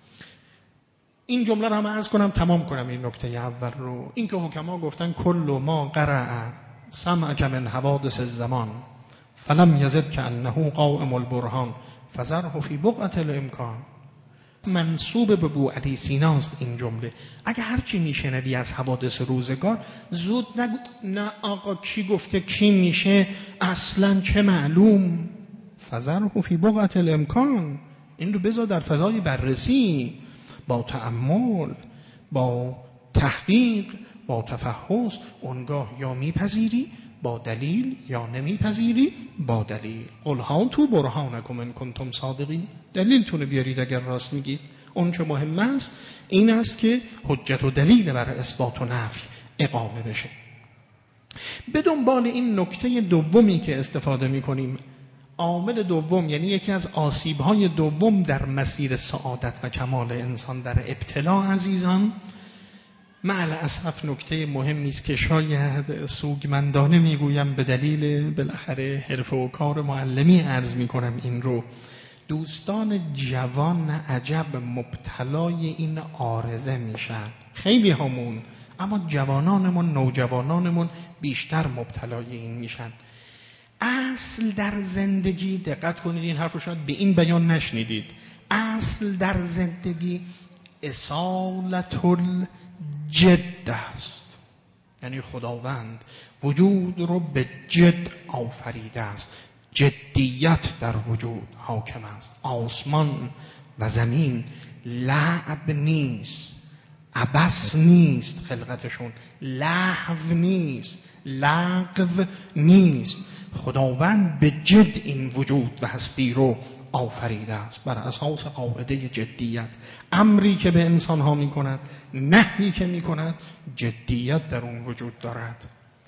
این جمله رو هم عرض کنم تمام کنم این نکته اول رو. این که حکما گفتن کل ما قرأ سمعک من حوادث الزمان فلم یزد کأنه قائم البرهان فذره فی بقعة الامکان، منسوب به ابو علی سیناست این جمله. اگه هرچی میشنوی از حوادث روزگار زود نگو نه آقا کی گفته کی میشه اصلا چه معلوم، فذره فی بقعة الامکان، این رو بذار در فضای بررسی، با تأمل، با تحقیق، با تفحص. اونگاه یا میپذیری با دلیل یا نمیپذیری با دلیل. قل هاتوا برهانکم ان کنتم صادقین، دلیلتون بیارید اگر راست میگید. اون چه مهم است این است که حجت و دلیل بر اثبات و نفی اقامه بشه. به دنبال این نکته دومی که استفاده میکنیم، عامل دوم، یعنی یکی از آسیب‌های دوم در مسیر سعادت و کمال انسان در ابتلا عزیزان، مع الاسف نکته مهمی است که شاید سوگمندانه میگویم به دلیل بالاخره حرفه و کار معلمی عرض میکنم این رو، دوستان جوان عجب مبتلای این عارضه میشن، خیلی همون، اما جوانانمون نوجوانانمون بیشتر مبتلای این میشن. اصل در زندگی، دقت کنید این حرف رو شاید به این بیان نشنیدید، اصل در زندگی اصالت الجد است. یعنی خداوند وجود رو به جد آفریده است، جدیت در وجود حاکم است. آسمان و زمین لعب نیست، عبث نیست، خلقتشون لهو نیست، لغو نیست. خداوند به جد این وجود و هستی رو آفریده است بر اساس قاعده جدیت. امری که به انسان ها می کند، نهی که می کند، جدیت در اون وجود دارد.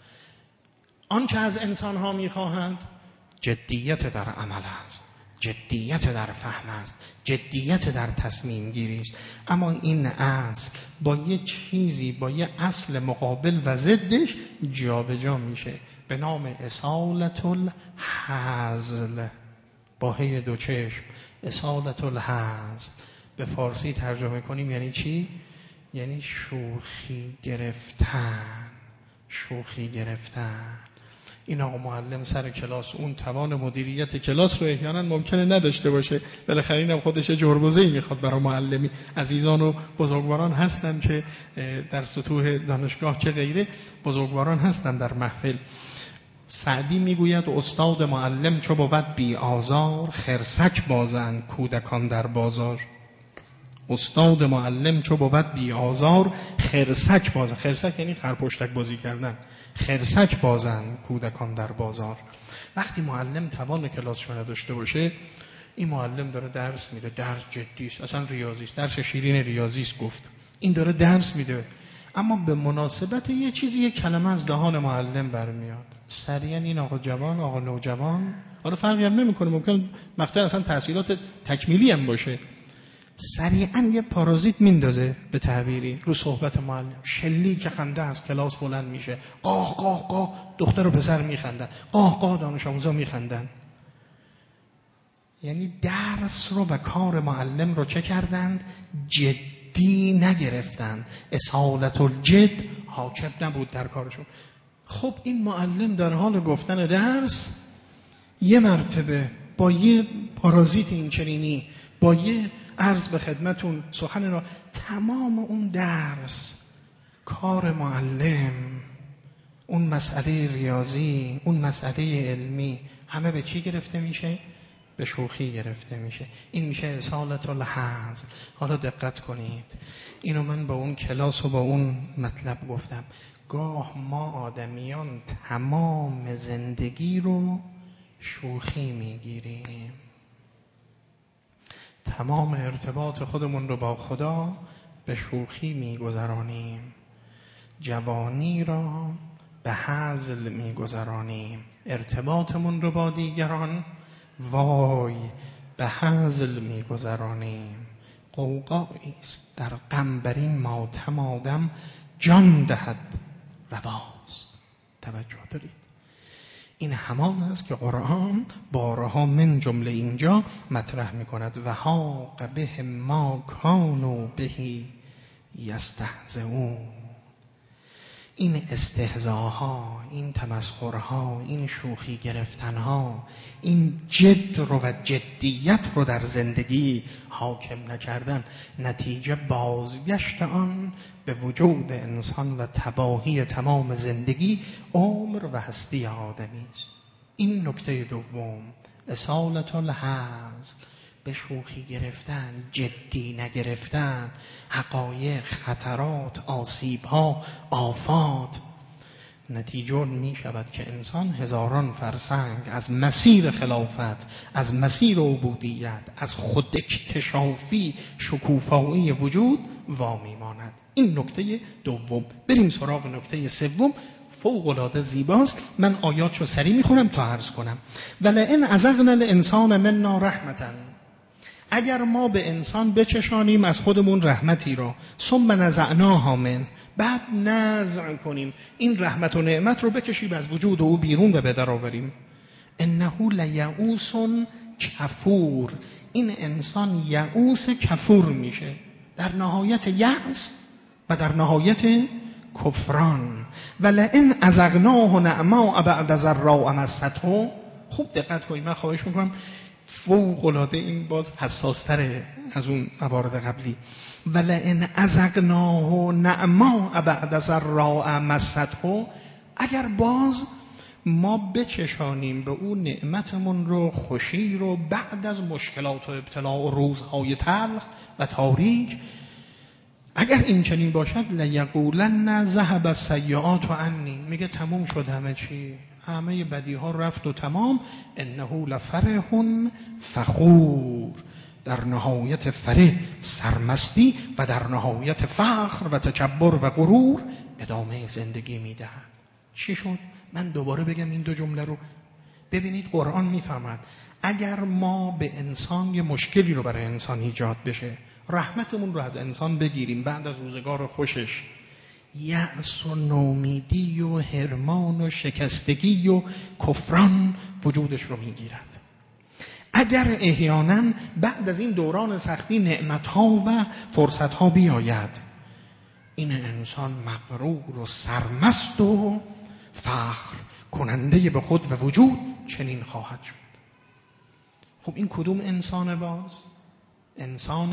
آنچه از انسان ها می خواهند جدیت در عمل است، جدیت در فهم است، جدیت در تصمیم گیری است. اما این اصل با یه چیزی، با یه اصل مقابل و ضدش جابجا میشه به نام اصالت الحزل، با هی دو چشم، اصالت الحزل. به فارسی ترجمه کنیم یعنی چی؟ یعنی شوخی گرفتن، شوخی گرفتن. این آقا معلم سر کلاس اون توان مدیریت کلاس رو احیانا ممکنه نداشته باشه، بالاخره اینم خودش جربوزه‌ای میخواد برای معلمی. عزیزان و بزرگواران هستن که در سطوح دانشگاه چه غیره، بزرگواران هستن در محفل. سعدی میگوید استاد معلم چو بود بی آزار، خرسک بازند کودکان در بازار. استاد معلم چو بود بی آزار، خرسک بازند، خرسک یعنی خرپشتک بازی کردن، خرسک بازند کودکان در بازار. وقتی معلم توان کلاسشو نداشته باشه، این معلم داره درس میده، درس جدی است، اصلا ریاضی است، درس شیرین ریاضی است گفت، این داره درس میده، اما به مناسبت یه چیزی، یه کلمه از دهان معلم برمیاد، سریعا این آقا جوان، آقا نوجوان، حالا فرقی هم نمیکنه، ممکن مقطع اصلا تحصیلات تکمیلی هم باشه، سریعا یه پارازیت میندازه به تعبیری رو صحبت معلم. شلیک خنده از کلاس بلند میشه، قاه قاه قاه دختر و پسر میخندن، قاه قاه دانش آموزا میخندن. یعنی درس رو و کار معلم رو چه کردند؟ جدی نگرفتند، اصالت الجد حاکم نبود در کارشون. خب این معلم در حال گفتن درس یه مرتبه با یه پارازیت این چنینی، با یه عرض به خدمتون سخن را، تمام اون درس، کار معلم، اون مسئله ریاضی، اون مسئله علمی، همه به چی گرفته میشه؟ به شوخی گرفته میشه. این میشه اصالت الحزل. حالا دقت کنید، اینو من با اون کلاس و با اون مطلب گفتم. گاه ما آدمیان تمام زندگی رو شوخی میگیریم، تمام ارتباط خودمون رو با خدا به شوخی میگذرانیم، جوانی را به هزل میگذرانیم، ارتباطمون رو با دیگران وای به هزل میگذرانیم. قوقایی است در غم بر این ماتم آدم، جان دهد رواست. توجه دارید؟ این همان است که قرآن بارها من جمله اینجا مطرح می کند. و حاق به ما کانوا به یستهزئون. این استهزاها، این تمسخرها، این شوخی گرفتنها، این جد رو و جدیت رو در زندگی حاکم نکردن، نتیجه بازگشت آن به وجود انسان و تباهی تمام زندگی، عمر و هستی آدمی است. این نکته دوم، اصالت الحزل، به شوخی گرفتن، جدی نگرفتن، حقایق، خطرات، آسیب‌ها، آفات. نتیجه می شود که انسان هزاران فرسنگ از مسیر خلافت، از مسیر عبودیت، از خود اکتشافی، شکوفایی وجود وامی ماند. این نکته دوم. بریم سراغ نکته سوم، فوق العاده زیباست. من آیاتشو سریع میخونم تا عرض کنم. ولئن اذقنا الانسان منا رحمة، اگر ما به انسان بچشانیم از خودمون رحمتی را، ثم نزعناها من، بعد نزع کنیم این رحمت و نعمت رو بکشیم از وجود او بیرون و به در آوریم، انه لیئوس کفور، این انسان یئوس کفور میشه، در نهایت یأس و در نهایت کفران. ولئن اذقناه نعما بعد ضراء مسته. خوب دقت کنید، من خواهش میکنم، فوق العاده این باز حساستره از اون موارد قبلی. ولئن اذقناه نعما بعد ضراء مسته، اگر باز ما بچشانیم به اون نعمتمون رو، خوشی رو، بعد از مشکلات و ابتلا و روزهای تلخ و تاریک، اگر این چنین باشد لیقولن ذهب السیئات عنی، میگه تموم شد همه چی، همه بدی ها رفت و تمام. انه لفرح فخور، در نهایت فرح، سرمستی و در نهایت فخر و تکبر و غرور ادامه زندگی میدهد. چی شد؟ من دوباره بگم این دو جمله رو. ببینید قرآن میفهمد اگر ما به انسان یه مشکلی رو برای انسان ایجاد بشه، رحمتمون رو از انسان بگیریم بعد از روزگار خوشش، یأس و نومیدی و حرمان و شکستگی و کفران وجودش رو میگیرد. اگر احیانا بعد از این دوران سختی نعمتها و فرصتها بیاید، این انسان مغرور و سرمست و فخر کننده به خود و وجود چنین خواهد شد. خب این کدوم انسان باز؟ انسان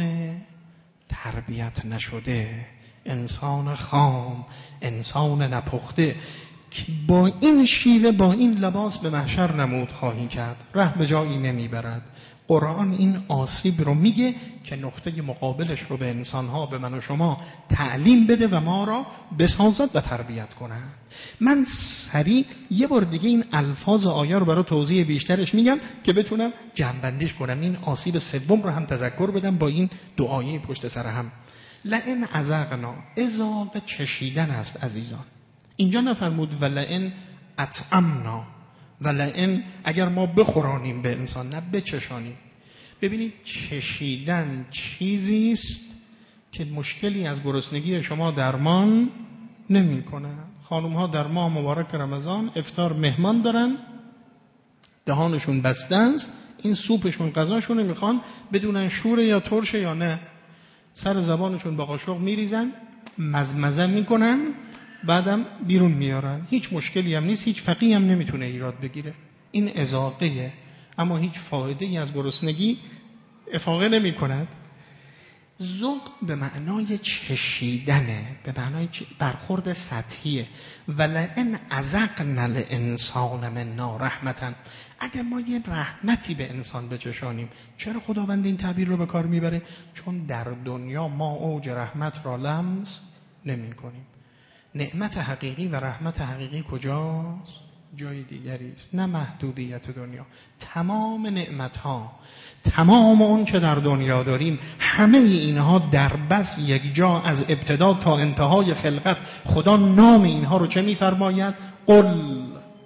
تربیت نشده، انسان خام، انسان نپخته که با این شیوه، با این لباس به محشر نمود خواهی کرد، ره به جایی نمیبرد. قرآن این آسیب رو میگه که نقطه مقابلش رو به انسانها، به من و شما تعلیم بده و ما را بسازد و تربیت کنه. من سریع یه بار دیگه این الفاظ آیه رو برای توضیح بیشترش میگم که بتونم جمع‌بندیش کنم، این آسیب سوم رو هم تذکر بدم با این دو آیه پشت سر هم. لئن اذقنا، اذا به چشیدن است عزیزان، اینجا نفرمود ولئن اطعمنا، ولئن اگر ما بخورانیم به انسان، نه بچشانیم. ببینید چشیدن چیزی است که مشکلی از گرسنگی شما درمان نمی کنه. خانم ها در ماه مبارک رمضان افطار مهمان دارن، دهانشون بسته است، این سوپشون غذاشون میخوان بدونن شوره یا ترشه یا نه، سر زبانشون با قاشق میریزن، مزمزه میکنن، بعدم بیرون میارن. هیچ مشکلی هم نیست، هیچ فقیه هم نمیتونه ایراد بگیره. این اذاقه، اما هیچ فایده ای از گرسنگی افاقه نمی کند. ذوق به معنای چشیدنه، به معنای برخورد سطحیه. ولئن اذقنا الانسان منا رحمتا، اگر ما یه رحمتی به انسان بچشانیم. چرا خداوند این تعبیر رو به کار میبره؟ چون در دنیا ما اوج رحمت را لمس نمی کنیم. نعمت حقیقی و رحمت حقیقی کجاست؟ جای دیگری است، نه محدودیت دنیا. تمام نعمت ها، تمام اون که در دنیا داریم، همه اینها در بس یک جا از ابتدا تا انتهای خلقت خدا نام اینها رو چه می‌فرماید؟ قل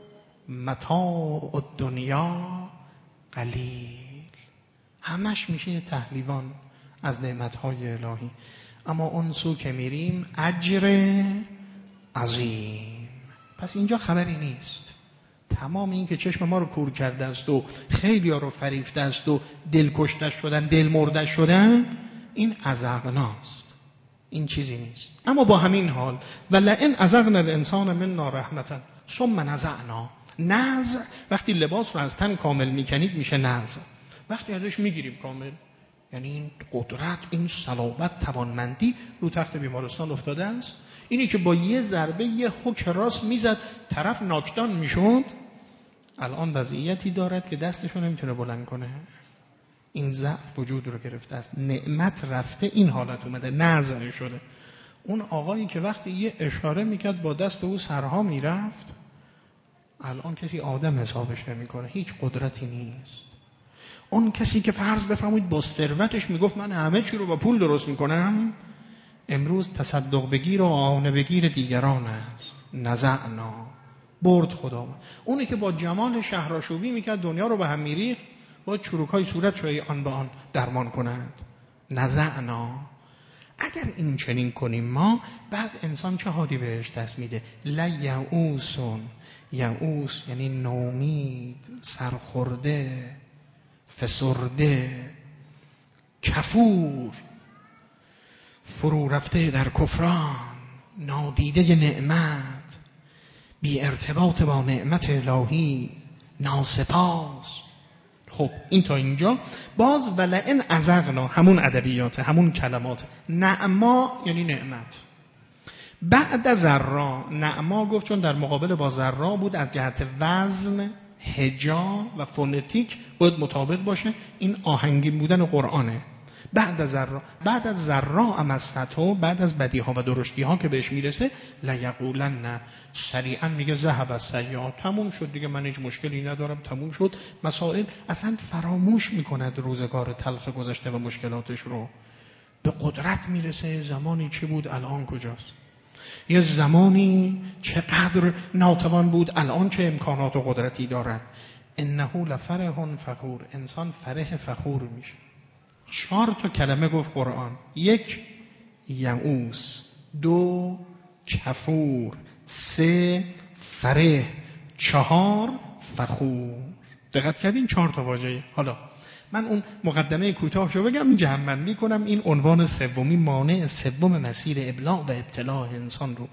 متاع الدنیا قلیل. همش میشه تحلیوان از نعمت‌های الهی، اما اون سو که میریم اجر عظیم. پس اینجا خبری نیست. تمام این که چشم ما رو کور کرده است و خیلی ها رو فریفته است و دل کشته شدن، دل مرده شدن، این اذقناست، این چیزی نیست. اما با همین حال ولئن اذقنا الانسان منا رحمتا ثم نزعنا، نزع وقتی لباس رو از تن کامل میکنید میشه نزع، وقتی ازش میگیریم کامل، یعنی این قدرت، این صلابت، توانمندی رو تخت بیمارستان افتاده است. اینی که با یه ضربه یه هوک راست میزد طرف ناکدان میشد، الان وضعیتی دارد که دستشو نمیتونه بلند کنه. این ضعف وجود رو گرفته است، نعمت رفته، این حالت اومده، نزع شده. اون آقایی که وقتی یه اشاره میکرد با دست او سرها میرفت، الان کسی آدم حسابش نمیکنه، هیچ قدرتی نیست. اون کسی که فرض بفرمایید با ثروتش میگفت من همه چی رو با پول درست میکنم، امروز تصدق بگیر و آنه بگیر دیگران است. نزعنا، برد خدا. اونی که با جمال شهرآشوبی میکرد دنیا رو به هم میریخت، با چروکای صورت شوی آن به آن درمان کنند. نزعنا. اگر این چنین کنیم ما، بعد انسان چه حالی بهش دست میده؟ لیعوسون، یعوس یعنی نومید، سرخورده، فسرده، کفور، فرو رفته در کفران، نادیده نعمت، بی ارتباط با نعمت الهی، ناسپاس. خب این تا اینجا. باز ولئن ازغنا همون ادبیات، همون کلمات. نعما یعنی نعمت. بعد ذرا، نعما گفت چون در مقابل با ذرا بود، از جهت وزن، هجا و فونتیک باید مطابق باشه. این آهنگین بودن قرآنه. بعد از ذرا، بعد از ذرا امستو، بعد از بدیها و درشتیها که بهش میرسه، لیقولن، نه سریعا میگه ذهب السیئات، تموم شد دیگه، من هیچ مشکلی ندارم، تموم شد مسائل. اصلا فراموش میکند روزگار تلخ گذشته و مشکلاتش رو. به قدرت میرسه. زمانی چه بود الان کجاست؟ یه زمانی چقدر ناتوان بود الان چه امکانات و قدرتی دارد. انه لفرح فخور، انسان فرح فخور میشه. چهار تا کلمه گفت قرآن. یک یئوس، دو کفور، سه فرح، چهار فخور. دقت کردین چهار تا واژه. حالا من اون مقدمه کوتاهشو بگم، جمع‌بندی کنم این عنوان سومی، مانع سوم مسیر ابلاغ و ابتلاع انسان رو.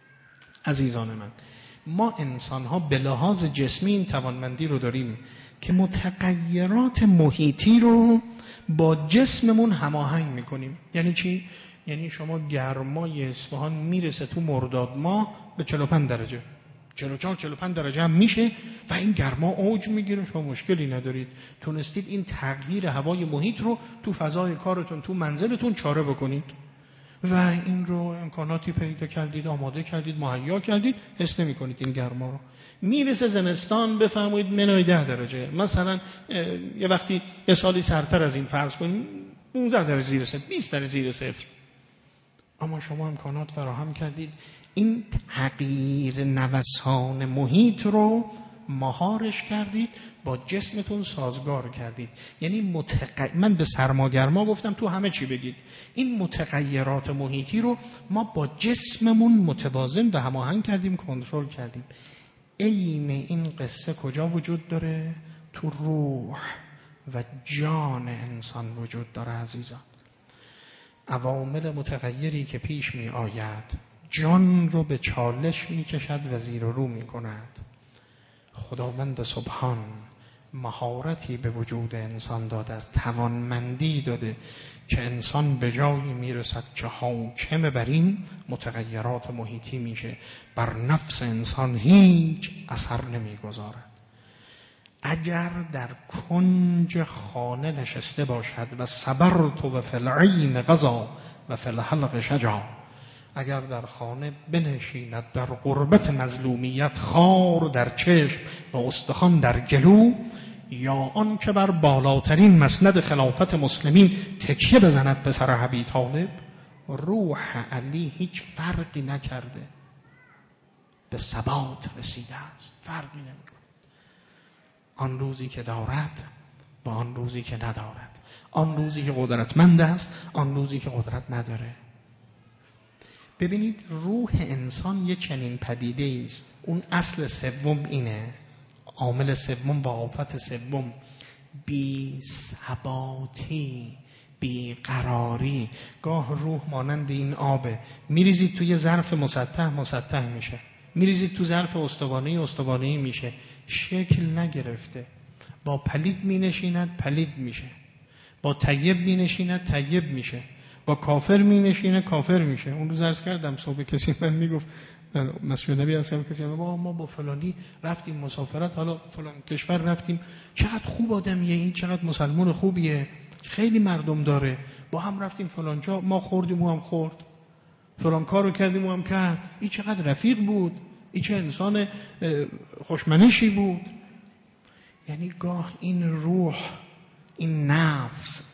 عزیزان من، ما انسان‌ها به لحاظ جسمی این توانمندی رو داریم که متغیرات محیطی رو با جسممون هماهنگ میکنیم. یعنی چی؟ یعنی شما گرمای اصفهان میرسه تو مرداد ماه به چهل و پنج درجه، چهل و چهار چهل و پنج درجه هم میشه و این گرما اوج میگیره، شما مشکلی ندارید، تونستید این تغییر هوای محیط رو تو فضای کارتون، تو منزلتون چاره بکنید و این رو امکاناتی پیدا کردید، آماده کردید، مهیا کردید، حس نمی‌کنید این گرما رو. میرسه زمستان، بفرمایید منوی ده درجه، مثلا یه وقتی یه سالی سرتر از این فرض کنید پانزده درجه زیر صفر، بیست درجه زیر صفر، اما شما امکانات فراهم کردید این تغییر نوسان محیط رو مهارش کردید، با جسمتون سازگار کردید. یعنی متق... من به سرماگرما گفتم تو همه چی بگید. این متغیرات محیطی رو ما با جسممون متوازن و هماهنگ کردیم، کنترل کردیم. عین این قصه کجا وجود داره؟ تو روح و جان انسان وجود داره عزیزان. عوامل متغیری که پیش می آید جان رو به چالش می کشد و زیر و رو می کند. خداوند سبحان مهارتی به وجود انسان داده است، توانمندی داده که انسان به جایی میرسد که حاکم بر این متغیرات محیطی میشه، بر نفس انسان هیچ اثر نمیگذارد. اگر در کنج خانه نشسته باشد و صبرت و فی العین غذا و فی الحلق شجاع، اگر در خانه بنشیند در غربت مظلومیت، خار در چشم و استخوان در گلو، یا آن که بر بالاترین مسند خلافت مسلمین تکیه بزند به سر ابی طالب، روح علی هیچ فرقی نکرده، به ثبات رسیده است، فرقی نمیکنه. آن روزی که دارد با آن روزی که ندارد، آن روزی که قدرتمند است، آن روزی که قدرت نداره. ببینید روح انسان یک چنین پدیده است. اون اصل سوم اینه، عامل سوم و آفت سوم، بی ثباتی، بی قراری. گاه روح مانند این آبه، میریزید توی ظرف مسطح، مسطح میشه، میریزید تو ظرف استوانه‌ای، استوانه‌ای میشه، شکل نگرفته. با پلید مینشیند، پلید میشه، با طیب مینشیند، طیب میشه، با کافر می نشینه، کافر میشه. اون روز عرض کردم صبح کسی من میگفت، مسجد نبی عرض کردم کسی ما ما با فلانی رفتیم مسافرت، حالا فلان کشور رفتیم، چقدر خوب آدمیه این، چقدر مسلمان خوبیه، خیلی مردم داره، با هم رفتیم فلان جا، ما خوردیم او هم خورد، فلان کارو کردیم او هم کرد، این چقدر رفیق بود، این چه انسان خوشمنشی بود. یعنی گاه این روح، این نفس،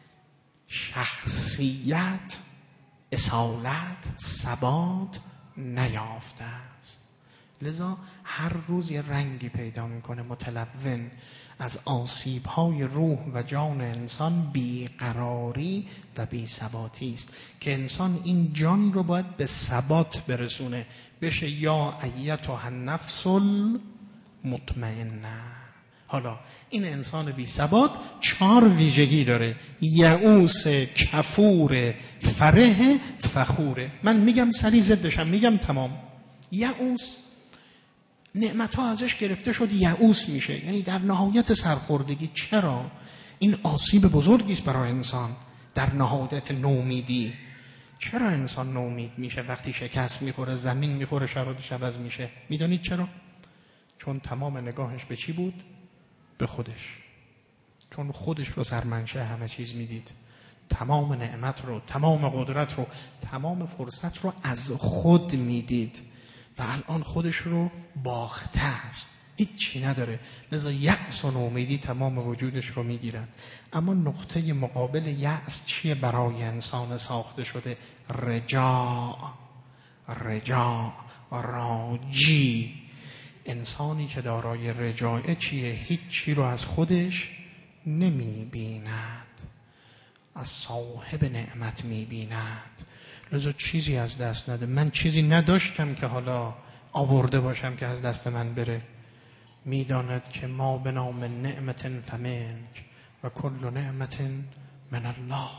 شخصیت، اصالت، ثبات نیافته است. لذا هر روز یه رنگی پیدا میکنه متلون از آسیب‌های روح و جان انسان، بیقراری و بی‌ثباتی است که انسان این جان رو باید به ثبات برسونه، بشه یا ایتها النفس المطمئنه، حالا این انسان بی ثبات چهار ویژگی داره: یئوس، کفور، فرح، فخوره. من میگم سری ضدشم، میگم تمام. یئوس، نعمت‌ها ازش گرفته شد، یئوس میشه، یعنی در نهایت سرخوردگی. چرا؟ این آسیب بزرگی است برای انسان در نهایت نومیدی. چرا انسان نومید میشه وقتی شکست میخوره، زمین میخوره، شرایطش عوض میشه؟ میدونید چرا؟ چون تمام نگاهش به چی بود؟ به خودش. چون خودش رو سرمنشأ همه چیز میدید. تمام نعمت رو، تمام قدرت رو، تمام فرصت رو از خود میدید و الان خودش رو باخته است، هیچ چی نداره. لذا یأس و نومیدی تمام وجودش رو میگیرن. اما نقطه مقابل یأس چیه برای انسان ساخته شده؟ رجاء. رجاء، راجی. انسانی که دارای رجاء چیه؟ هیچ چی رو از خودش نمیبیند، از صاحب نعمت میبیند. لذا چیزی از دست نده. من چیزی نداشتم که حالا آورده باشم که از دست من بره. میداند که ما به نام نعمت فمنک و کل نعمت من الله.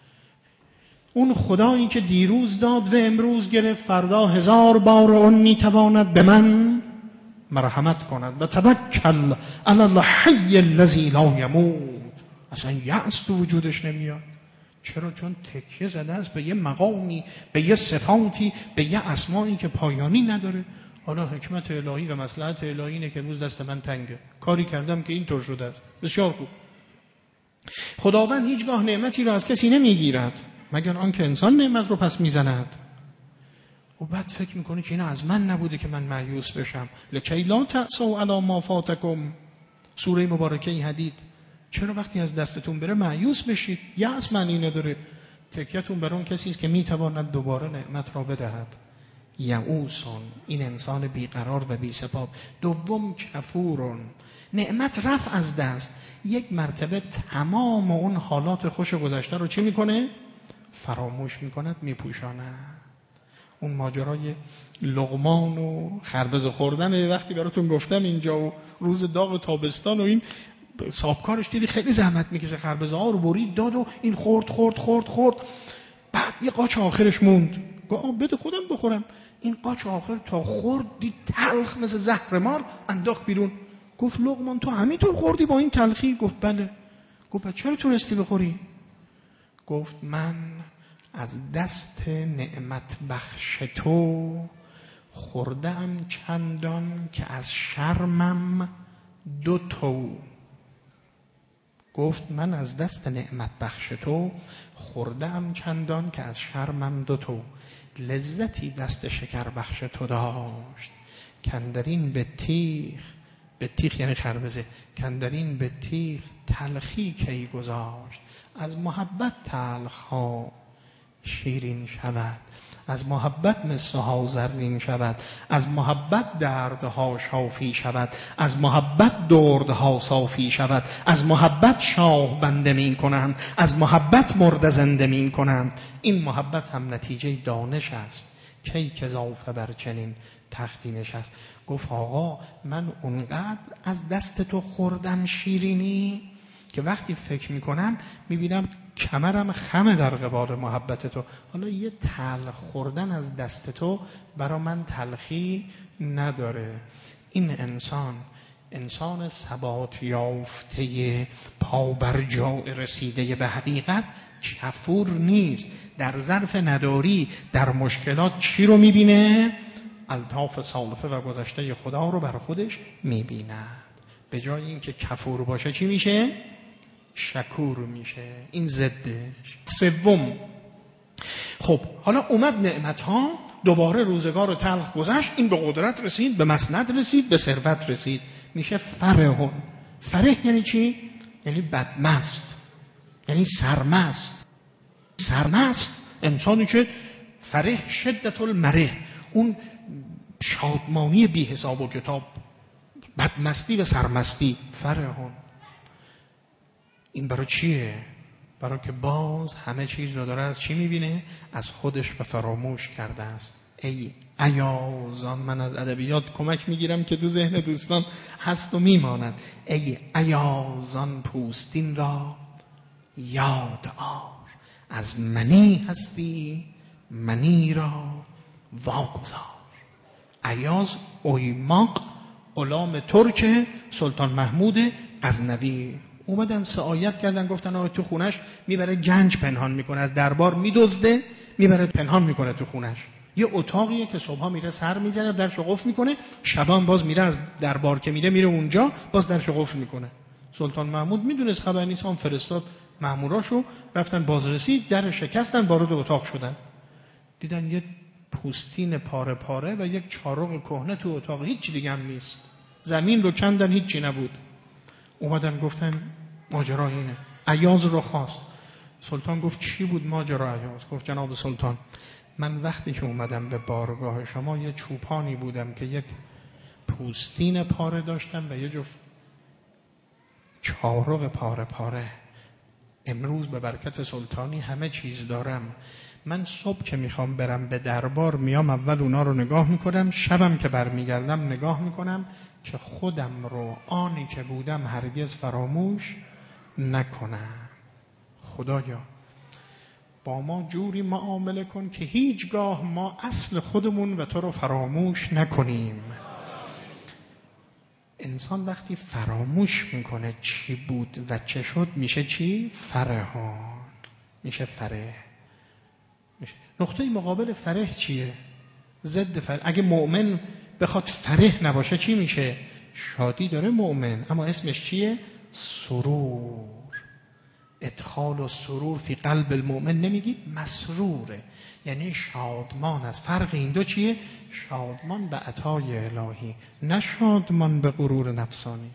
اون خدایی که دیروز داد و امروز گرفت، فردا هزار بار اون میتواند به من مرحمت کند. و توکل علی الحی الذی لا یموت. اصلا یأس تو وجودش نمیاد. چرا؟ چون تکیه زده است به یه مقامی، به یه صفاتی، به یه اسمایی که پایانی نداره. حالا حکمت الهی و مصلحت الهی اینه که روز دست من تنگه، کاری کردم که اینطور شده است. بسیار خوب. خداوند هیچگاه نعمتی را از کسی نمیگیرد مگر آنکه انسان نعمت رو پس میزند. و بعد فکر میکنی که اینا از من نبوده که من مایوس بشم. لکی لا تأسوا علی ما فاتکم، سوره مبارکه حدید. چرا وقتی از دستتون بره مایوس بشید؟ یأس معنی نداره. تکیه‌تون بر اون کسی است که میتواند دوباره نعمت را بدهد. یئوسون، این انسان بیقرار و بی‌ثبات. دوم کفورون، نعمت رفت از دست، یک مرتبه تمام اون حالات خوش گذشته رو چی میکنه؟ فراموش میکند، میپوشاند. اون ماجرای لقمان و خربزه خوردن وقتی براتون گفتم اینجا، و روز داغ تابستان و این صاحبکارش دیدی خیلی زحمت میکشه، خربزه ها رو برید داد و این خورد خورد خورد خورد، بعد یه قاچ آخرش موند. گفت بده خودم بخورم. این قاچ آخر تا خورد دید تلخ مثل زهر مار، انداخت بیرون. گفت لقمان تو همینطور خوردی با این تلخی؟ گفت بله. گفت چرا تونستی بخوری؟ گفت من از دست نعمت بخش تو خوردم چندان که از شرمم دو تو. گفت من از دست نعمت بخش تو خوردم چندان که از شرمم دو تو. لذتی دست شکر بخش تو داشت، کندرین به تیغ، به تیغ یعنی خربزه، کندرین به تیغ تلخی کی گذاشت. از محبت تلخها شیرین شود، از محبت مصه ها زرین شود، از محبت دردها شافی شود، از محبت دردها صافی شود، از محبت شاه بنده می کنند، از محبت مرد زنده می کنند. این محبت هم نتیجه دانش است. کی که زاف بر چنین تختی نشست. گفت آقا من اونقدر از دست تو خوردم شیرینی که وقتی فکر میکنم میبینم کمرم خمه در قبال محبت تو. حالا یه تلخ خوردن از دست تو برا من تلخی نداره. این انسان انسان ثبات یافته پا بر جا رسیده به حقیقت کفور نیست. در ظرف نداری، در مشکلات چی رو میبینه؟ الطاف سالفه و گذشته خدا رو بر خودش میبیند. به جای اینکه کفور باشه چی میشه؟ شکور میشه. این ضدش. سوم، خب حالا اومد نعمت ها، دوباره روزگار تلخ گذشت، این به قدرت رسید، به مسند رسید، به ثروت رسید، میشه فرحون. فرح یعنی چی؟ یعنی بدمست، یعنی سرمست. سرمست انسانی که فرح شدت المرح، اون شادمانی بی حساب و کتاب، بدمستی و سرمستی، فرحون. این برای چیه؟ برای که باز همه چیز رو داره از چی میبینه؟ از خودش به فراموش کرده است. ای ایازان، من از ادبیات کمک میگیرم که تو ذهن دوستان هست و میماند. ای ایازان پوستین را یاد آر، از منی هستی منی را واگذار. ایاز اویماق غلام ترک سلطان محمود غزنوی. اومدن سه آیت کردن، گفتن آقا تو خونش میبره گنج پنهان میکنه، از دربار میدزده میبره پنهان میکنه تو خونش. یه اتاقیه که صبحا میره سر میزنه درشو قفل میکنه، شبان باز میره از دربار که میره میره اونجا باز درشو قفل میکنه. سلطان محمود میدونست خبر نیست، هم فرستاد ماموراشو، رفتن بازرسی، در شکستن، وارد اتاق شدن، دیدن یه پوستین پاره پاره و یک چارق کهنه تو اتاق، هیچ چی دیگه هم نیست. زمین رو کندن، هیچ چی نبود. اومدن گفتن ماجرا اینه. ایاز رو خواست. سلطان گفت چی بود ماجرا ایاز؟ گفت جناب سلطان، من وقتی که اومدم به بارگاه شما یه چوپانی بودم که یک پوستین پاره داشتم و یه جفت چارق پاره پاره. امروز به برکت سلطانی همه چیز دارم. من صبح که میخوام برم به دربار میام اول اونا رو نگاه میکنم، شبم که برمیگردم نگاه میکنم که خودم رو آنی که بودم هرگز فراموش نکنم. خدایا با ما جوری معامله کن که هیچگاه ما اصل خودمون و تو رو فراموش نکنیم. انسان وقتی فراموش میکنه چی بود و چه شد میشه چی؟ فرحان، میشه فره. میشه. نقطه مقابل فره چیه؟ ضد فره. اگه مؤمن بخواد فره نباشه چی میشه؟ شادی داره مؤمن، اما اسمش چیه؟ سرور. ادخال و سرور فی قلب المؤمن نمیگی؟ مسروره، یعنی شادمان است. فرق این دو چیه؟ شادمان به عطای الهی، نه شادمان به غرور نفسانیش.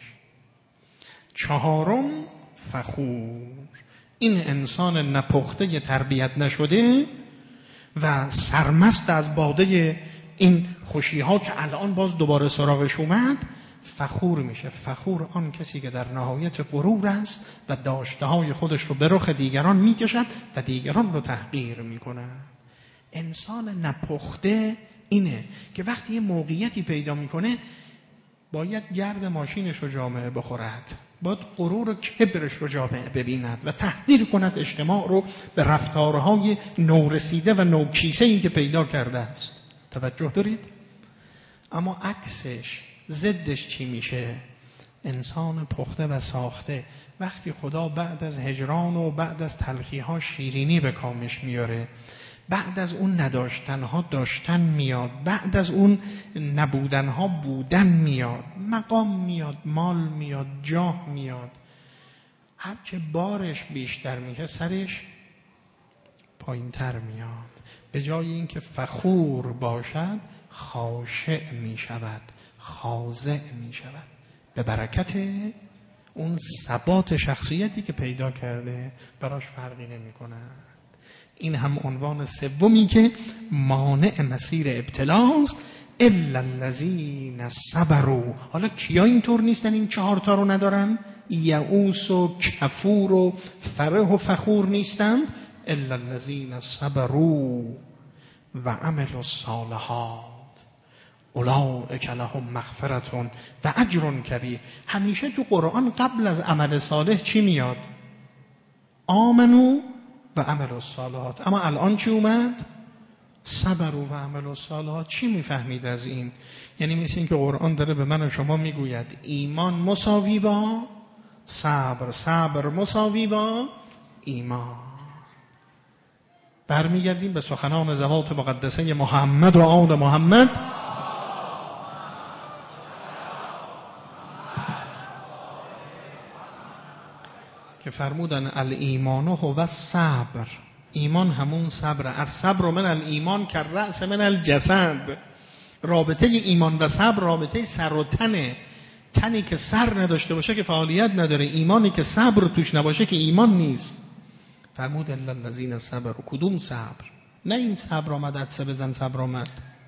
چهارم فخور. این انسان نپخته تربیت نشده و سرمست از باده این خوشی ها که الان باز دوباره سراغش اومد، فخور میشه. فخور آن کسی که در نهایت غرور است و داشته های خودش رو به رخ دیگران میکشد و دیگران رو تحقیر میکنه. انسان نپخته اینه که وقتی یه موقعیتی پیدا میکنه باید گرد ماشینش رو جامعه بخورد، باید غرور و کبرش رو جامعه ببیند و تحقیر کند اجتماع رو به رفتارهای نورسیده و نوکیسه‌ای که پیدا کرده است. توجه دارید؟ اما عکسش، ضدش چی میشه؟ انسان پخته و ساخته وقتی خدا بعد از هجران و بعد از تلخی‌ها شیرینی به کامش میاره، بعد از اون نداشتنها داشتن میاد، بعد از اون نبودنها بودن میاد، مقام میاد، مال میاد، جاه میاد، هرچه بارش بیشتر میشه سرش پایینتر میاد. به جای اینکه فخور باشد خاشع میشود، خاضع میشود به برکت اون ثبات شخصیتی که پیدا کرده، براش فرقی نمیکنه. این هم عنوان سومی که مانع مسیر ابتلاست. الا الذین صبروا. حالا کیا اینطور نیستن؟ این چهار تا رو ندارن؟ یئوس و کفور و فرح و فخور نیستن؟ الا الذین صبروا و عملوا الصالحات اولئک لهم مغفرة و اجر کبیر. همیشه تو قرآن قبل از عمل صالح چی میاد؟ آمنو و عمل الصالحات. اما الان چی اومد؟ صبر و عمل الصالحات. چی میفهمید از این؟ یعنی مثل این که قرآن داره به من و شما میگوید ایمان مساوی با صبر، صبر مساوی با ایمان. برمیگردیم به سخنان ذوات مقدسه محمد و آل محمد که فرمودن الایمان هو الصبر. ایمان همون صبر. الصبر من الایمان که رأس من الجسد. رابطه ایمان و صبر رابطه سر و تنه. تنی که سر نداشته باشه که فعالیت نداره، ایمانی که صبر توش نباشه که ایمان نیست. فرمود الا الذین صبروا. کدوم صبر؟ نه این صبر آمد عدسه بزن صبر آمد.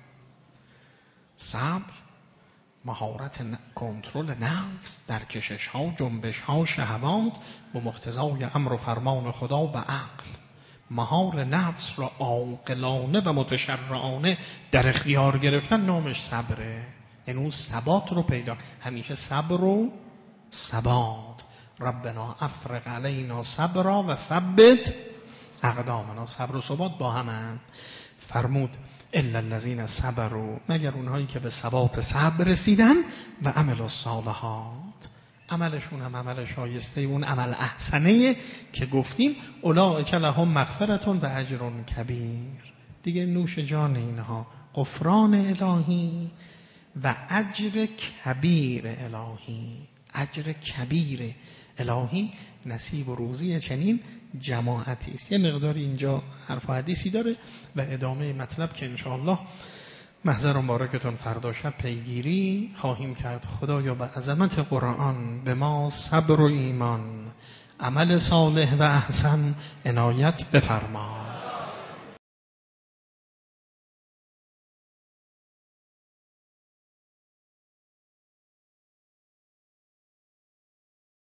صبر مهارت کنترل نفس در کشش ها، جنبش ها، شهوات و مقتضای امر و فرمان خدا و عقل. مهار نفس را عاقلانه و متشرعانه در اختیار گرفتن نامش صبره. یعنی اون ثبات رو پیدا، همیشه صبر و ثبات. ربنا افرغ علینا صبرا و ثبت اقدامنا. صبر و ثبات با همن. فرمود الا الذین صبروا، مگر اونهایی که به ثبات صبر رسیدن و عمل الصالحات، عملشون هم عمل شایسته اون عمل احسنه که گفتیم، اولئک لهم مغفرة و اجر کبیر. دیگه نوش جان اینها غفران الهی و اجر کبیر الهی. اجر کبیر الهی نصیب و روزی چنین جماعتی است. یه مقداری اینجا حرف و حدیثی داره و ادامه مطلب که انشاءالله محضر مبارکتون فردا شب پیگیری خواهیم کرد. خدایا به عظمت قرآن به ما صبر و ایمان، عمل صالح و احسن عنایت بفرما.